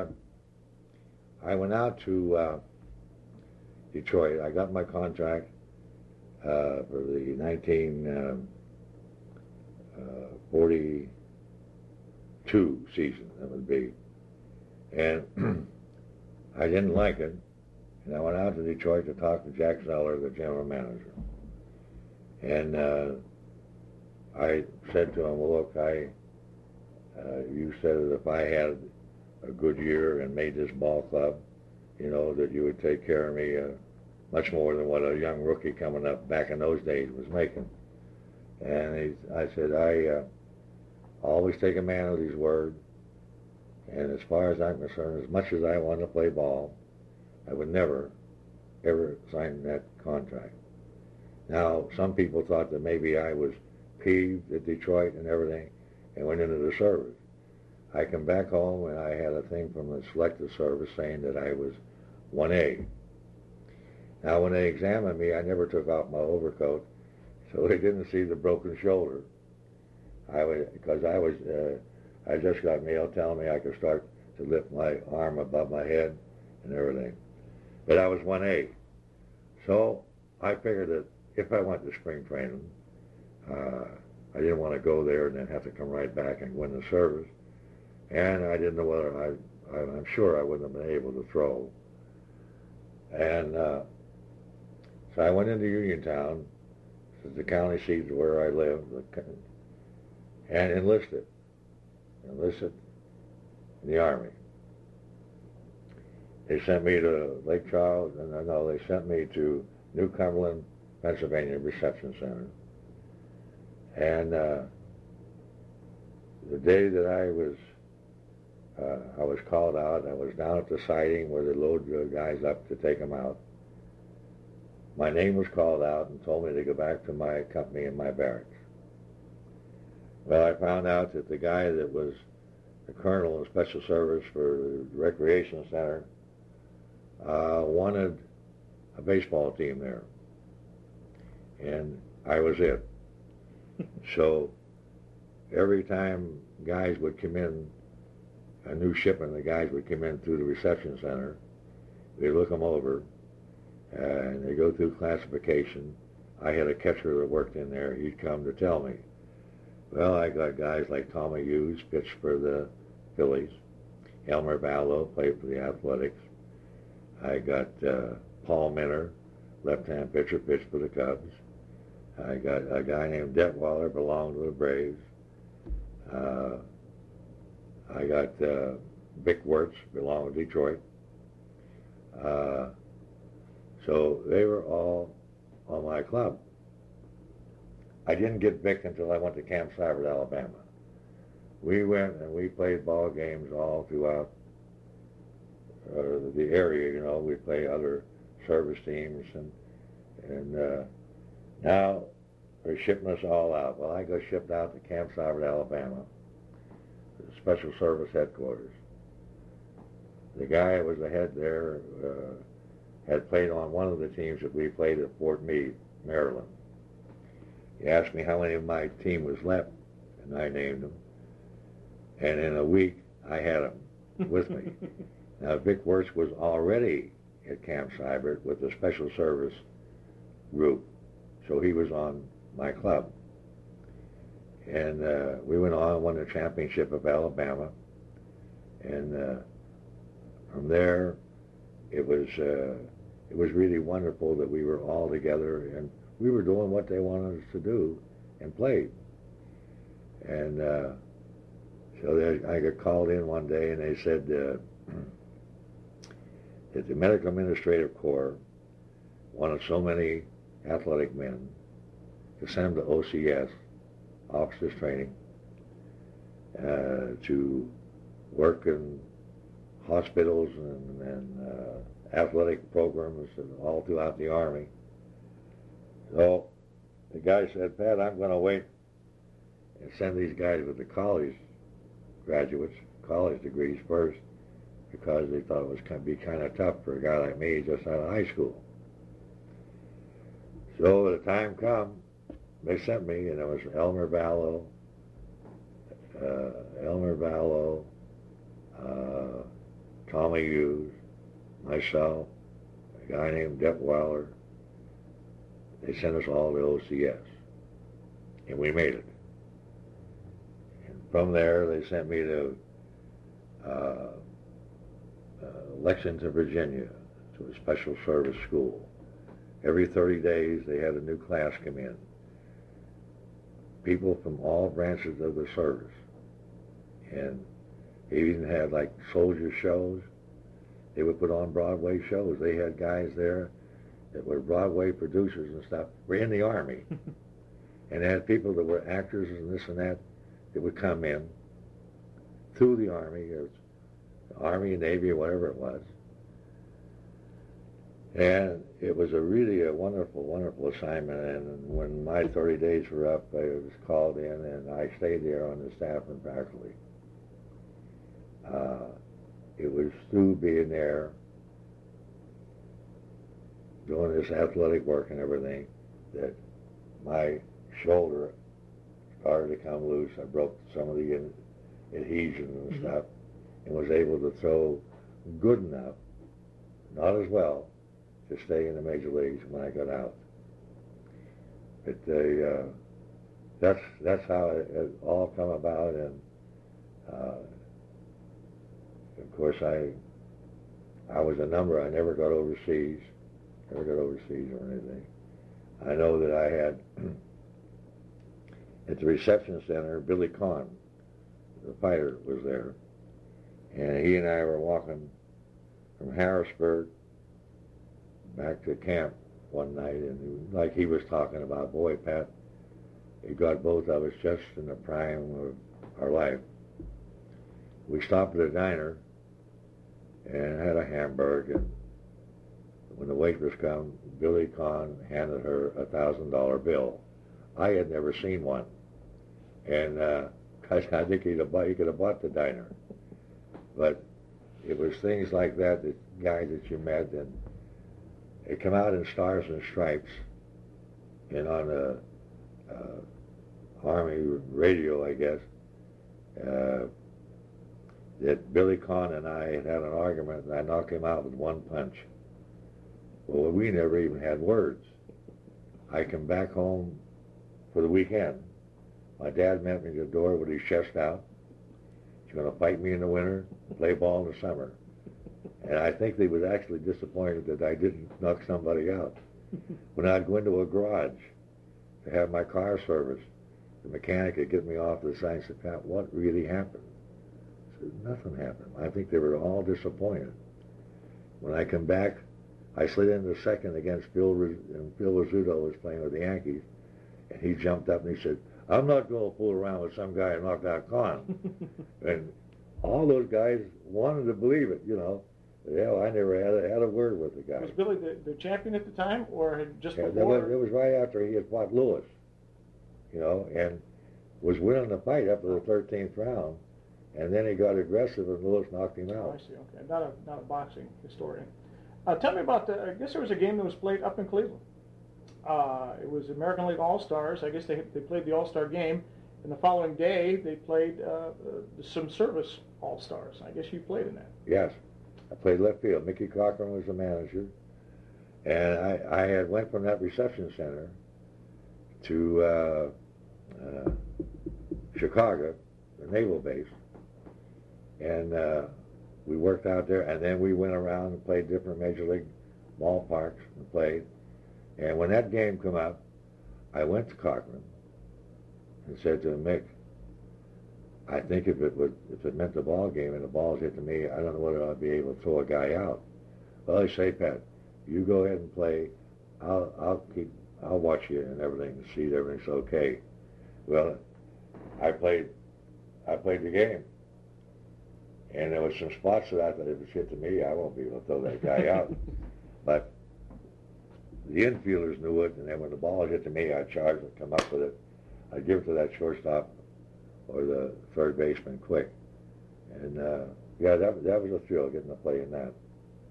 I went out to Detroit, I got my contract for the 1942 season, that would be. And I didn't like it, and I went out to Detroit to talk to Jack Zeller, the general manager. And I said to him, "Well, look, you said that if I had a good year and made this ball club, that you would take care of me much more than what a young rookie coming up back in those days was making." And I said, I always take a man at his word, and as far as I'm concerned, as much as I want to play ball, I would never, ever sign that contract. Now, some people thought that maybe I was peeved at Detroit and everything and went into the service. I come back home and I had a thing from the selective service saying that I was 1A. Now, when they examined me, I never took off my overcoat, so they didn't see the broken shoulder. I just got mail telling me I could start to lift my arm above my head and everything. But I was 1A. So I figured that if I went to spring training, I didn't want to go there and then have to come right back and win the service. And I didn't know whether I'm sure I wouldn't have been able to throw. And so I went into Uniontown, the county seat where I lived, and enlisted in the Army. They sent me to Lake Charles, and they sent me to New Cumberland, Pennsylvania Reception Center. And the day that I was called out, I was down at the siding where they load the guys up to take them out. My name was called out and told me to go back to my company in my barracks. Well, I found out that the guy that was the colonel in special service for the recreation center wanted a baseball team there, and I was it. So every time guys would come in, a new shipment of guys would come in through the reception center, we'd look them over, and they go through classification. I had a catcher that worked in there. He'd come to tell me, well, I got guys like Tommy Hughes, pitched for the Phillies. Elmer Vallow played for the Athletics. I got Paul Minner, left-hand pitcher, pitched for the Cubs. I got a guy named Detweiler, belonged to the Braves. I got Vic Wirtz, belonged to Detroit. So they were all on my club. I didn't get Vic until I went to Camp Seibert, Alabama. We went and we played ball games all throughout the area. You know, we play other service teams, and now they're shipping us all out. Well, I got shipped out to Camp Seibert, Alabama, Special Service Headquarters. The guy who was the head there had played on one of the teams that we played at Fort Meade, Maryland. He asked me how many of my team was left, and I named them. And in a week, I had them with me. Now, Vic Wirtz was already at Camp Seibert with the Special Service group, so he was on my club. And we went on and won the championship of Alabama. And from there, it was really wonderful that we were all together, and we were doing what they wanted us to do and played. And so I got called in one day, and they said that the Medical Administrative Corps wanted so many athletic men to send them to OCS, Officers Training, to work in hospitals and athletic programs all throughout the Army. So the guy said, Pat, I'm going to wait and send these guys with the college graduates, college degrees first, because they thought it was going to be kind of tough for a guy like me just out of high school. So the time come, they sent me, and it was Elmer Ballo, Tommy Hughes, myself, a guy named Detweiler. They sent us all to OCS, and we made it. And from there, they sent me to Lexington, Virginia, to a special service school. Every 30 days, they had a new class come in. People from all branches of the service. And they even had like soldier shows. They would put on Broadway shows. They had guys there that were Broadway producers and stuff, were in the Army. And they had people that were actors and this and that would come in through the Army, or Army, Navy, or whatever it was. And it was really a wonderful, wonderful assignment. And when my 30 days were up, I was called in, and I stayed there on the staff and faculty. It was through being there, doing this athletic work and everything, that my shoulder started to come loose. I broke some of the adhesions and stuff, and was able to throw good enough, not as well, to stay in the major leagues when I got out. But that's how it all come about, and of course I was a number. I never got overseas or anything. I know that I had at the reception center, Billy Kahn, the fighter, was there, and he and I were walking from Harrisburg back to camp one night, and like he was talking about, boy, Pat, it got both of us just in the prime of our life. We stopped at a diner and had a hamburger, and when the waitress come, Billy Kahn handed her a $1,000 bill. I had never seen one, and I think he could have bought the diner. But it was things like that, that guys that you met, and it come out in Stars and Stripes, and on the Army radio, I guess, that Billy Kahn and I had an argument, and I knocked him out with one punch. Well, we never even had words. I come back home for the weekend. My dad met me at the door with his chest out. He's going to fight me in the winter, play ball in the summer. And I think he was actually disappointed that I didn't knock somebody out. When I'd go into a garage to have my car serviced. The mechanic would get me off to the side and said, Pat, what really happened? I said, nothing happened. I think they were all disappointed. When I come back, I slid into second against Phil Rizzuto was playing with the Yankees, and he jumped up and he said, I'm not going to fool around with some guy who knocked out Con. And all those guys wanted to believe it, you know. Hell, I never had a word with the guy. Was Billy the champion at the time, or had just Yeah, before? it was right after he had fought Lewis, you know, and was winning the fight up to the 13th round, and then he got aggressive and Lewis knocked him Oh, out. I see. Okay, not a boxing historian. Tell me about I guess there was a game that was played up in Cleveland. It was American League All-Stars. I guess they played the All-Star game, and the following day they played some service All-Stars. I guess you played in that. Yes, I played left field. Mickey Cochran was the manager, and I had went from that reception center to Chicago, the naval base, and we worked out there, and then we went around and played different major league ballparks and played. And when that game came up, I went to Cochran and said to him, Mick, I think if it meant the ball game and the balls hit to me, I don't know whether I'd be able to throw a guy out. Well, I say, Pat, you go ahead and play. I'll watch you and everything and see that everything's okay. Well, I played the game, and there was some spots that I thought if it's hit to me, I won't be able to throw that guy out. But the infielders knew it, and then when the ball hit to me, I'd charge and come up with it. I'd give it to that shortstop or the third baseman quick. And yeah, that was a thrill getting to play in that.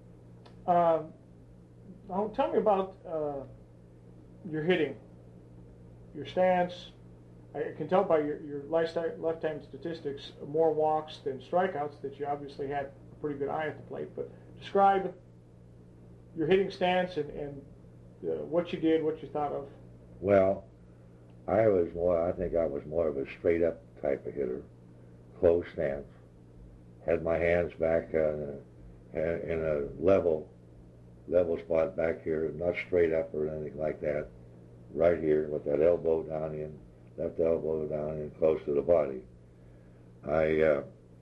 Now tell me about your hitting, your stance. I can tell by your lifetime statistics, more walks than strikeouts, that you obviously had a pretty good eye at the plate. But describe your hitting stance and what you did, what you thought of. Well, I think I was more of a straight up type of hitter, close stance, had my hands back in a level spot back here, not straight up or anything like that, right here with that elbow down in, left elbow down in close to the body. I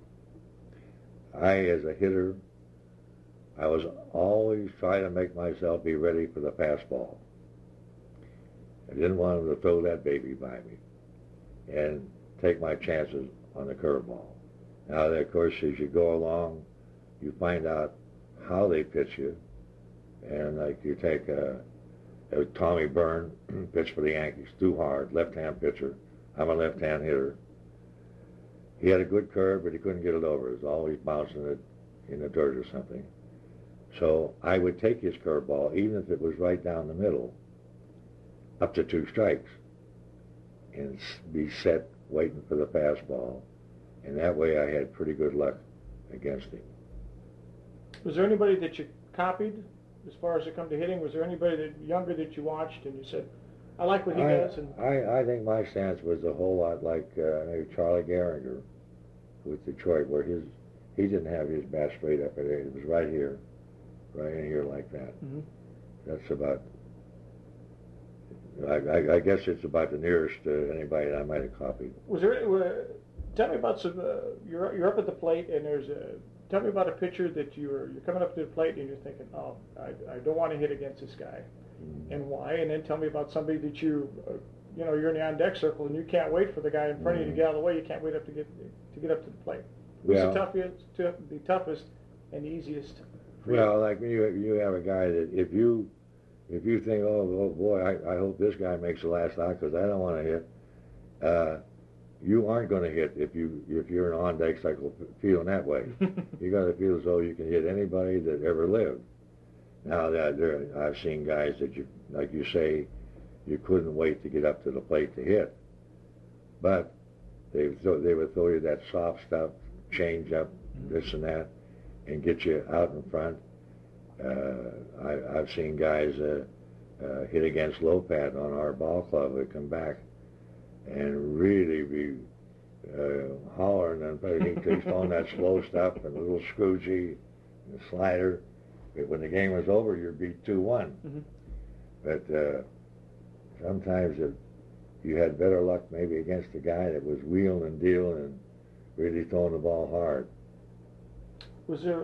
as a hitter, I was always trying to make myself be ready for the fastball. I didn't want him to throw that baby by me and take my chances on the curveball. Now, of course, as you go along, you find out how they pitch you. And like you take Tommy Byrne, pitched for the Yankees, too hard, left-hand pitcher. I'm a left-hand hitter. He had a good curve, but he couldn't get it over. It was always bouncing it in the dirt or something. So I would take his curveball, even if it was right down the middle, up to 2 strikes, and be set waiting for the fastball. And that way I had pretty good luck against him. Was there anybody that you copied as far as it come to hitting? Was there anybody younger that you watched and you said, I like what he does? And I think my stance was a whole lot like maybe Charlie Gehringer with Detroit, where he didn't have his bat straight up at it. It was right here, right in here like that. Mm-hmm. That's about, I guess it's about the nearest anybody that I might have copied. Was there, tell me about some, you're up at the plate and tell me about a pitcher that you're coming up to the plate and you're thinking, oh, I don't want to hit against this guy, and why? And then tell me about somebody that you're in the on-deck circle and you can't wait for the guy in front of you to get out of the way. You can't wait up to get up to the plate. Who's the toughest and the easiest for you? Well, like you have a guy that if you think, oh boy, I hope this guy makes the last out because I don't want to hit. You aren't going to hit if you're an on-deck cycle feeling that way. You got to feel as though you can hit anybody that ever lived. Now I've seen guys that like you say, you couldn't wait to get up to the plate to hit, but they would throw you that soft stuff, change up, this and that, and get you out in front. I've seen guys hit against Lopat on our ball club that come back and really be hollering and he's throwing that slow stuff and a little Scroogey and a slider. But when the game was over, you're beat 2-1. Mm-hmm. But sometimes you had better luck maybe against a guy that was wheeling and dealing and really throwing the ball hard. Was there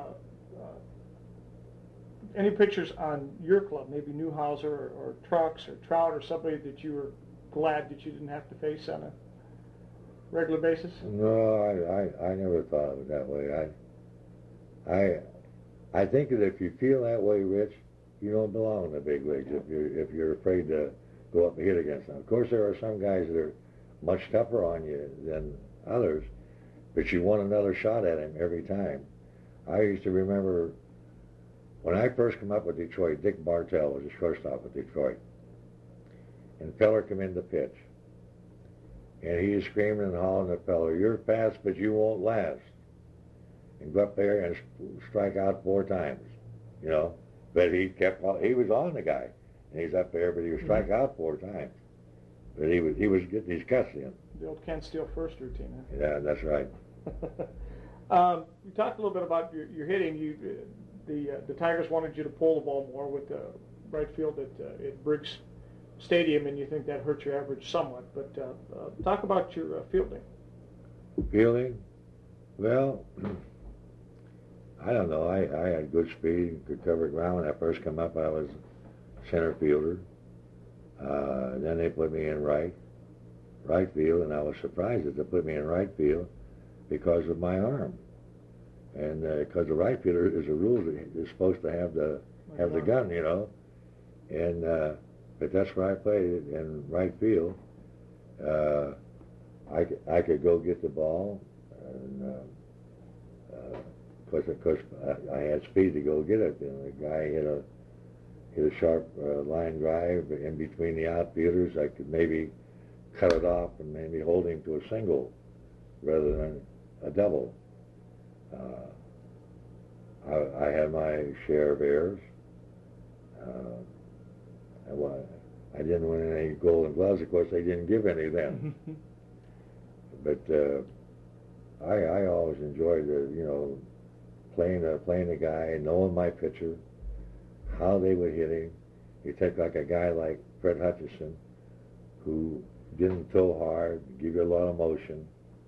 any pictures on your club, maybe Newhouser or Trucks or Trout or somebody that you were glad that you didn't have to face on a regular basis? No, I never thought of it that way. I think that if you feel that way, Rich, you don't belong in the big leagues if you're afraid to go up and hit against them. Of course, there are some guys that are much tougher on you than others, but you want another shot at him every time. I used to remember when I first come up with Detroit, Dick Bartell was the shortstop with Detroit. And Feller come in to pitch. And he is screaming and hollering at Feller, "You're fast, but you won't last." And go up there and strike out 4 times, you know. But he was on the guy. And he's up there, but he was strike out 4 times. But he was getting his cuts in. The old Ken Steele first routine, huh? Yeah, that's right. You talked a little bit about your hitting. The Tigers wanted you to pull the ball more with the right field at Briggs Stadium, and you think that hurt your average somewhat. But talk about your fielding. Fielding? Well, I don't know. I had good speed, could cover ground. When I first come up, I was center fielder. Then they put me in right field, and I was surprised that they put me in right field because of my arm. And because the right fielder is a rule that is supposed to have the gun, you know. And but that's where I played in right field. I could go get the ball, and of course I had speed to go get it. And the guy hit a sharp line drive in between the outfielders. I could maybe cut it off and maybe hold him to a single rather than a double. I had my share of errors. I didn't win any Golden Gloves. Of course, they didn't give any then. But I always enjoyed playing the guy, knowing my pitcher, how they would hit him. You take like a guy like Fred Hutchinson, who didn't throw hard, give you a lot of motion.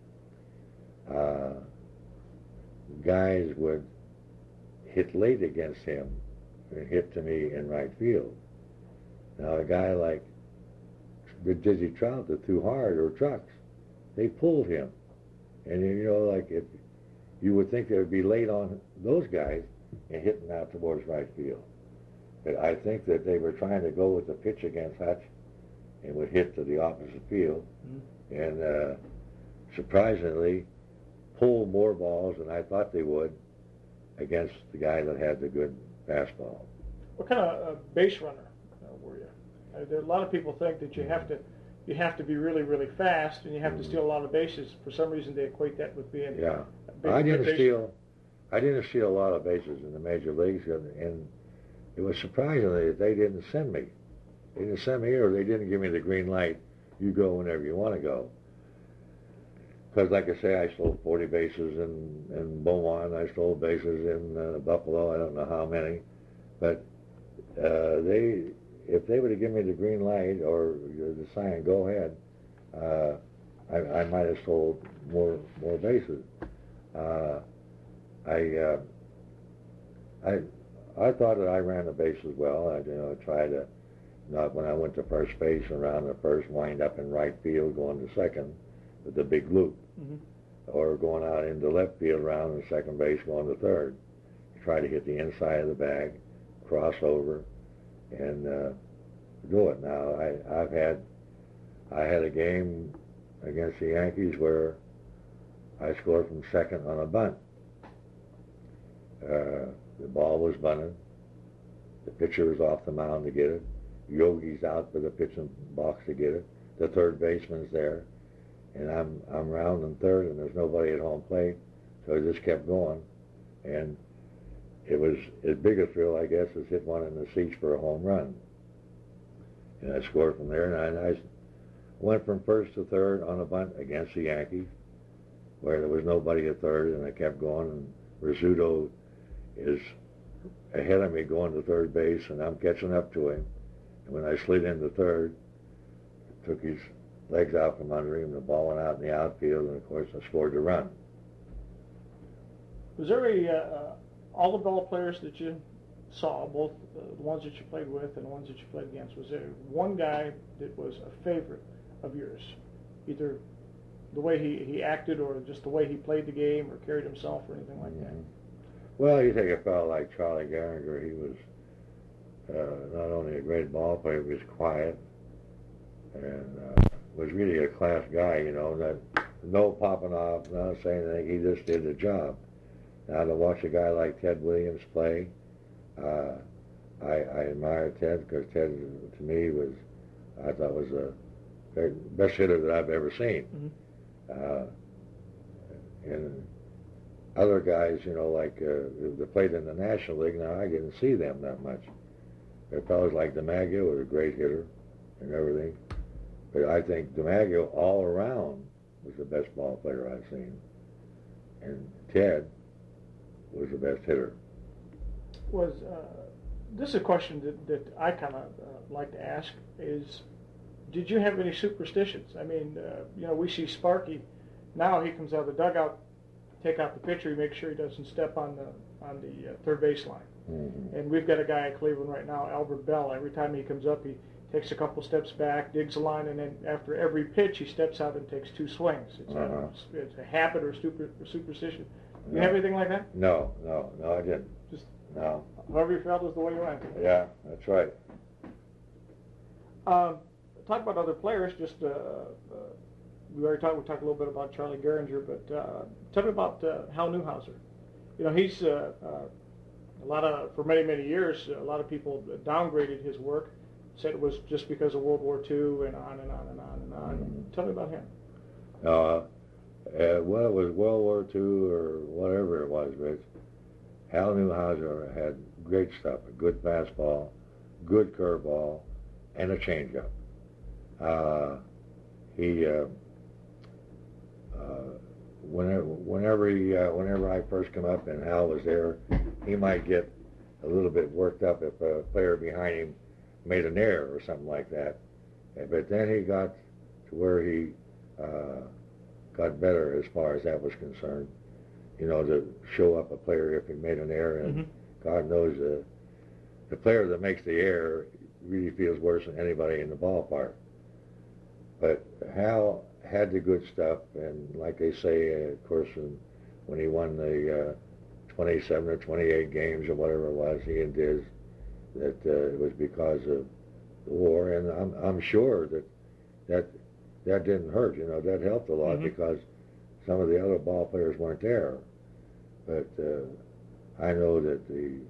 Guys would hit late against him and hit to me in right field. Now a guy like Dizzy Trout that threw hard, or Trucks, they pulled him. And if you would think they would be late on those guys and hitting out towards right field. But I think that they were trying to go with the pitch against Hutch and would hit to the opposite field. And surprisingly, pull more balls than I thought they would against the guy that had the good fastball. What kind of base runner were you? There are a lot of people think that you have to be really, really fast, and you have to steal a lot of bases. For some reason, they equate that with being I didn't steal a lot of bases in the major leagues, and it was surprising that they didn't send me. They didn't send me, or they didn't give me the green light. You go whenever you want to go. Because, like I say, I stole 40 bases in Beaumont. I stole bases in Buffalo. I don't know how many. But if they would have given me the green light or the sign, go ahead, I might have stole more bases. I thought that I ran the bases well. I tried to, not when I went to first base and around the first, wind up in right field, going to second with the big loop, or going out into left field around the second base, going to third. Try to hit the inside of the bag, cross over, and do it. Now I had a game against the Yankees where I scored from second on a bunt. The ball was bunted. The pitcher was off the mound to get it. Yogi's out for the pitching box to get it. The third baseman's there, and I'm rounding third, and there's nobody at home plate, so I just kept going, and it was as big a thrill, I guess, as hit one in the seats for a home run. And I scored from there, and I went from first to third on a bunt against the Yankees, where there was nobody at third, and I kept going, and Rizzuto is ahead of me going to third base, and I'm catching up to him. And when I slid into third, took his legs out from under him. The ball went out in the outfield, and of course I scored the run. Was there all the ball players that you saw, both the ones that you played with and the ones that you played against, was there one guy that was a favorite of yours, either the way he acted or just the way he played the game or carried himself or anything like that? Well, you take a fellow like Charlie Gehringer. He was not only a great ball player, he was quiet and was really a class guy, you know, no popping off, not saying anything. He just did the job. Now, to watch a guy like Ted Williams play, I admire Ted, because Ted, to me, I thought was the best hitter that I've ever seen. And other guys, you know, like that played in the National League, now I didn't see them that much. There are fellows like DiMaggio was a great hitter and everything. But I think DiMaggio all around was the best ball player I've seen. And Ted was the best hitter. This is a question that I kind of like to ask is, did you have any superstitions? I mean, you know, we see Sparky, now he comes out of the dugout, take out the pitcher, he makes sure he doesn't step on the third base line. Mm-hmm. And we've got a guy at Cleveland right now, Albert Bell. Every time he comes up, he takes a couple steps back, digs the line, and then after every pitch, he steps out and takes 2 swings. It's a habit or superstition. You have anything like that? No, I didn't. Just no. However you felt is the way you went. Yeah, that's right. Talk about other players. Just we talked a little bit about Charlie Gehringer, but tell me about Hal Newhouser. You know, he's for many years, a lot of people downgraded his work, said it was just because of World War II and on and on and on and on. Mm-hmm. Tell me about him. Well, it was World War II or whatever it was, but Hal Newhouser had great stuff, a good fastball, good curveball, and a changeup. Whenever I first come up and Hal was there, he might get a little bit worked up if a player behind him made an error or something like that. But then he got to where he got better as far as that was concerned. You know, to show up a player if he made an error, and Mm-hmm. God knows the player that makes the error really feels worse than anybody in the ballpark. But Hal had the good stuff, and like they say, of course, when he won the 27 or 28 games or whatever it was, he and Diz, that it was because of the war, and I'm sure that didn't hurt. You know, that helped a lot, mm-hmm. because some of the other ball players weren't there. But I know that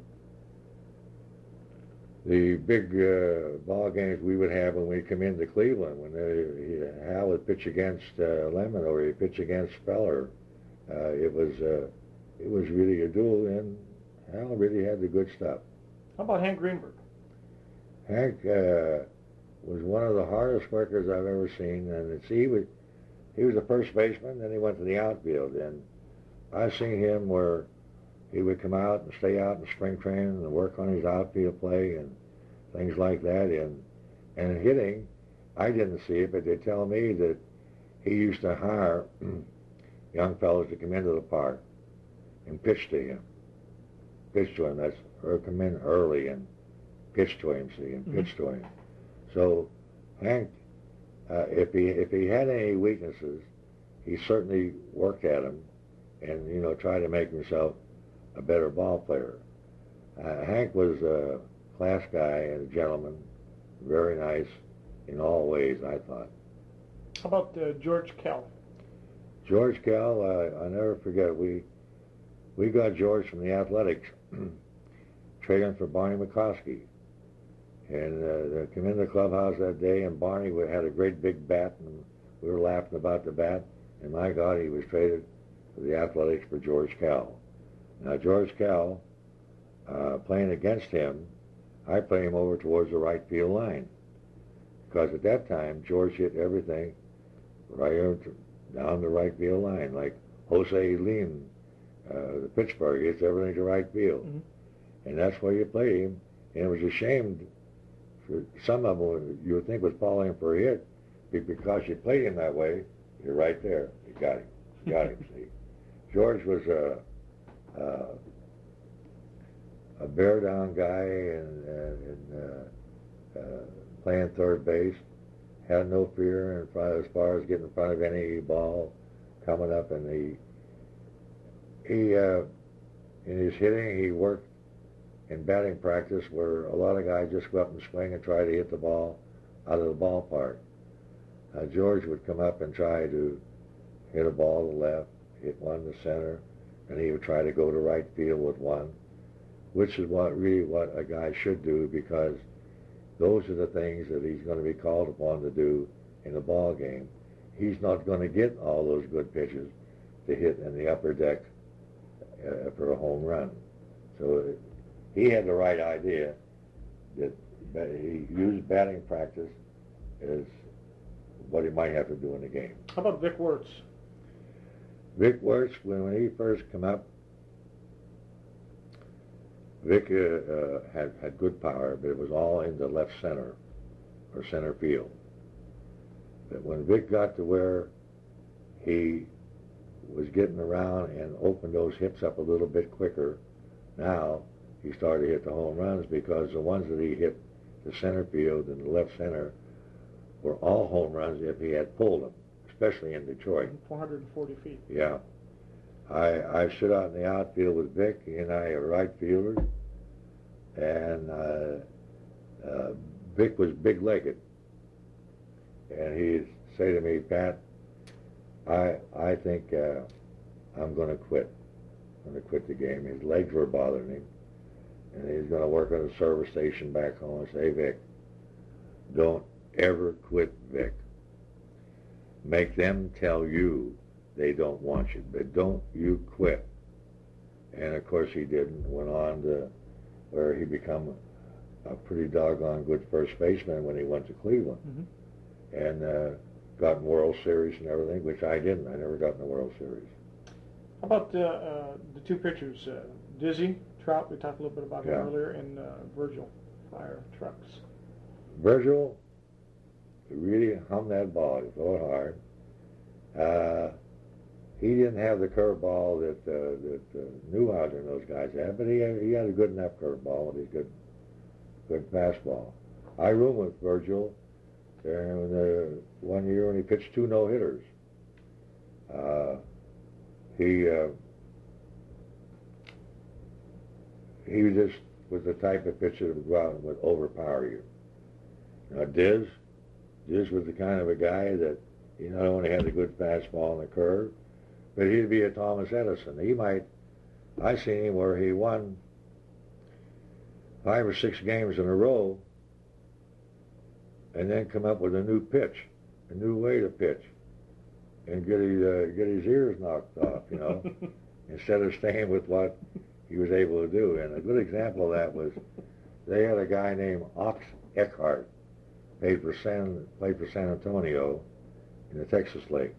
the big ball games we would have when we come into Cleveland, when Hal would pitch against Lemon or he'd pitch against Feller, it was really a duel, and Hal really had the good stuff. How about Hank Greenberg? Hank was one of the hardest workers I've ever seen, and he was a first baseman, then he went to the outfield, and I've seen him where he would come out and stay out in spring training and work on his outfield play and things like that. And hitting, I didn't see it, but they tell me that he used to hire young fellows to come into the park and pitch to him. Or come in early and pitch to him, mm-hmm. pitch to him. So Hank, if he had any weaknesses, he certainly worked at them and, you know, tried to make himself a better ball player. Hank was a class guy and a gentleman, very nice in all ways, I thought. How about George Kell? George Kell, I never forget, we got George from the Athletics, trading for Barney McCoskey. And they came in the clubhouse that day, and Barney had a great big bat, and we were laughing about the bat, and my God, he was traded for the Athletics for George Kell. Now, George Kell, playing against him, I play him over towards the right field line. Because at that time, George hit everything right down the right field line, like Jose Lean, the Pittsburgh, hits everything to right field. Mm-hmm. And that's where you played him. And it was a shame for some of them, you would think was following for a hit, because you played him that way, you're right there. You got him. You got him, see. George was a bear-down guy and playing third base. Had no fear in front, as far as getting in front of any ball coming up, and he in his hitting, he worked in batting practice where a lot of guys just go up and swing and try to hit the ball out of the ballpark. George would come up and try to hit a ball to left, hit one to center, and he would try to go to right field with one, which is what a guy should do, because those are the things that he's going to be called upon to do in the ball game. He's not going to get all those good pitches to hit in the upper deck for a home run. So he had the right idea that he used batting practice as what he might have to do in the game. How about Vic Wertz? Vic Wertz, when he first came up, Vic had good power, but it was all in the left center or center field. But when Vic got to where he was getting around and opened those hips up a little bit quicker, now he started to hit the home runs, because the ones that he hit the center field and the left center were all home runs if he had pulled them, especially in Detroit. 440 feet. Yeah. I stood out in the outfield with Vic. He and I are right fielders, and Vic was big-legged, and he'd say to me, "Pat, I think I'm going to quit. I'm going to quit the game." His legs were bothering him, and he's going to work on a service station back home and say, "Vic, don't ever quit, Vic. Make them tell you they don't want you, but don't you quit." And of course he didn't. Went on to where he become a pretty doggone good first baseman when he went to Cleveland. Mm-hmm. And got in World Series and everything, which I didn't. I never got in the World Series. How about the two pitchers, Dizzy Trout? We talked a little bit about him earlier, and Virgil Fire Trucks. Virgil really hummed that ball. He threw it hard. He didn't have the curveball that Neuhauser and those guys had, but he had a good enough curveball with his good fastball. I roomed with Virgil there one year when he pitched 2 no-hitters. He just was the type of pitcher that would go out and would overpower you. Now Diz was the kind of a guy that he not only had a good fastball and a curve, but he'd be a Thomas Edison. I seen him where he won 5 or 6 games in a row, and then come up with a new pitch, a new way to pitch, and get his ears knocked off, instead of staying with what he was able to do. And a good example of that was they had a guy named Ox Eckhart, played for San Antonio in the Texas League.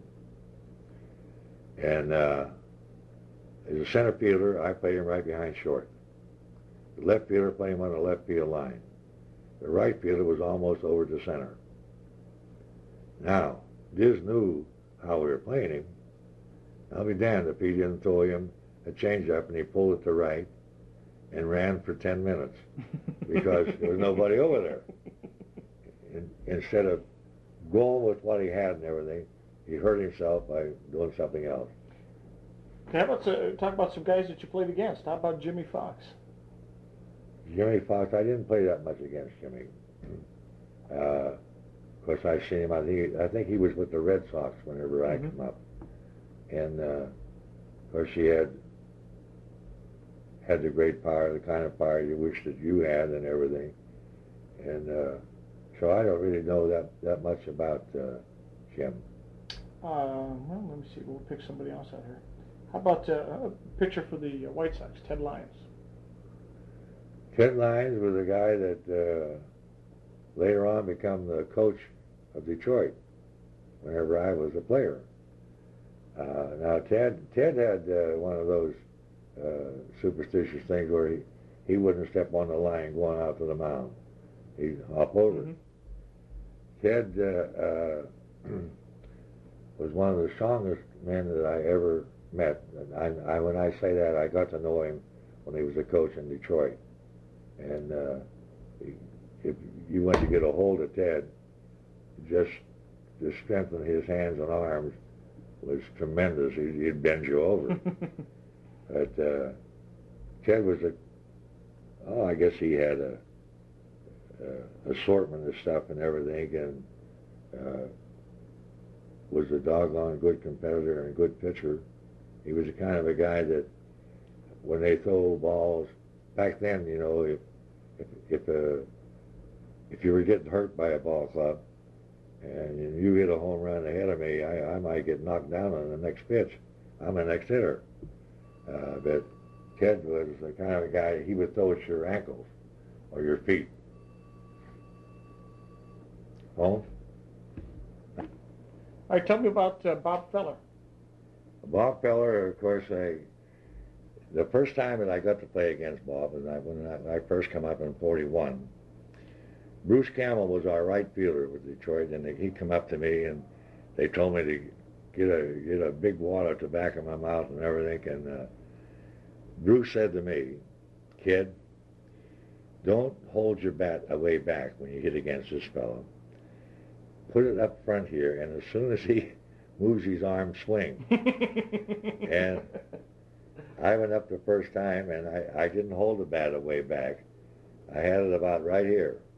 And as a center fielder, I played him right behind short. The left fielder played him on the left field line. The right fielder was almost over to center. Now, Diz knew how we were playing him. I'll be damned if he didn't throw him a changeup and he pulled it to right and ran for 10 minutes because there was nobody over there. Instead of going with what he had and everything, he hurt himself by doing something else. How about talk about some guys that you played against? How about Jimmy Fox? Jimmy Fox, I didn't play that much against Jimmy. Of course, I seen him. I think he was with the Red Sox whenever I come up, and of course he had the great power, the kind of power you wish that you had, and everything. And so I don't really know that much about Jim. Well, let me see. We'll pick somebody else out here. How about a pitcher for the White Sox, Ted Lyons? Ted Lyons was a guy that later on became the coach of Detroit whenever I was a player. Now, Ted had one of those superstitious things where he wouldn't step on the line going out to the mound. He'd hop over. Mm-hmm. Ted was one of the strongest men that I ever met. And when I say that, I got to know him when he was a coach in Detroit. And if you went to get a hold of Ted, just the strength in his hands and arms was tremendous. He'd bend you over. But Ted was I guess he had a assortment of stuff and everything, and was a doggone good competitor and a good pitcher. He was the kind of a guy that when they throw balls, back then, you know, if you were getting hurt by a ball club and you hit a home run ahead of me, I might get knocked down on the next pitch. I'm the next hitter. But Ted was the kind of a guy, he would throw at your ankles or your feet. Holmes? All right, tell me about Bob Feller. Bob Feller, of course, the first time that I got to play against Bob was when I first come up in 41. Bruce Campbell was our right fielder with Detroit, and he'd come up to me, and they told me to get a big wad of tobacco in my mouth and everything, and Bruce said to me, "Kid, don't hold your bat away back when you hit against this fellow. Put it up front here, and as soon as he moves his arm, swing." And I went up the first time, and I didn't hold the bat away back. I had it about right here.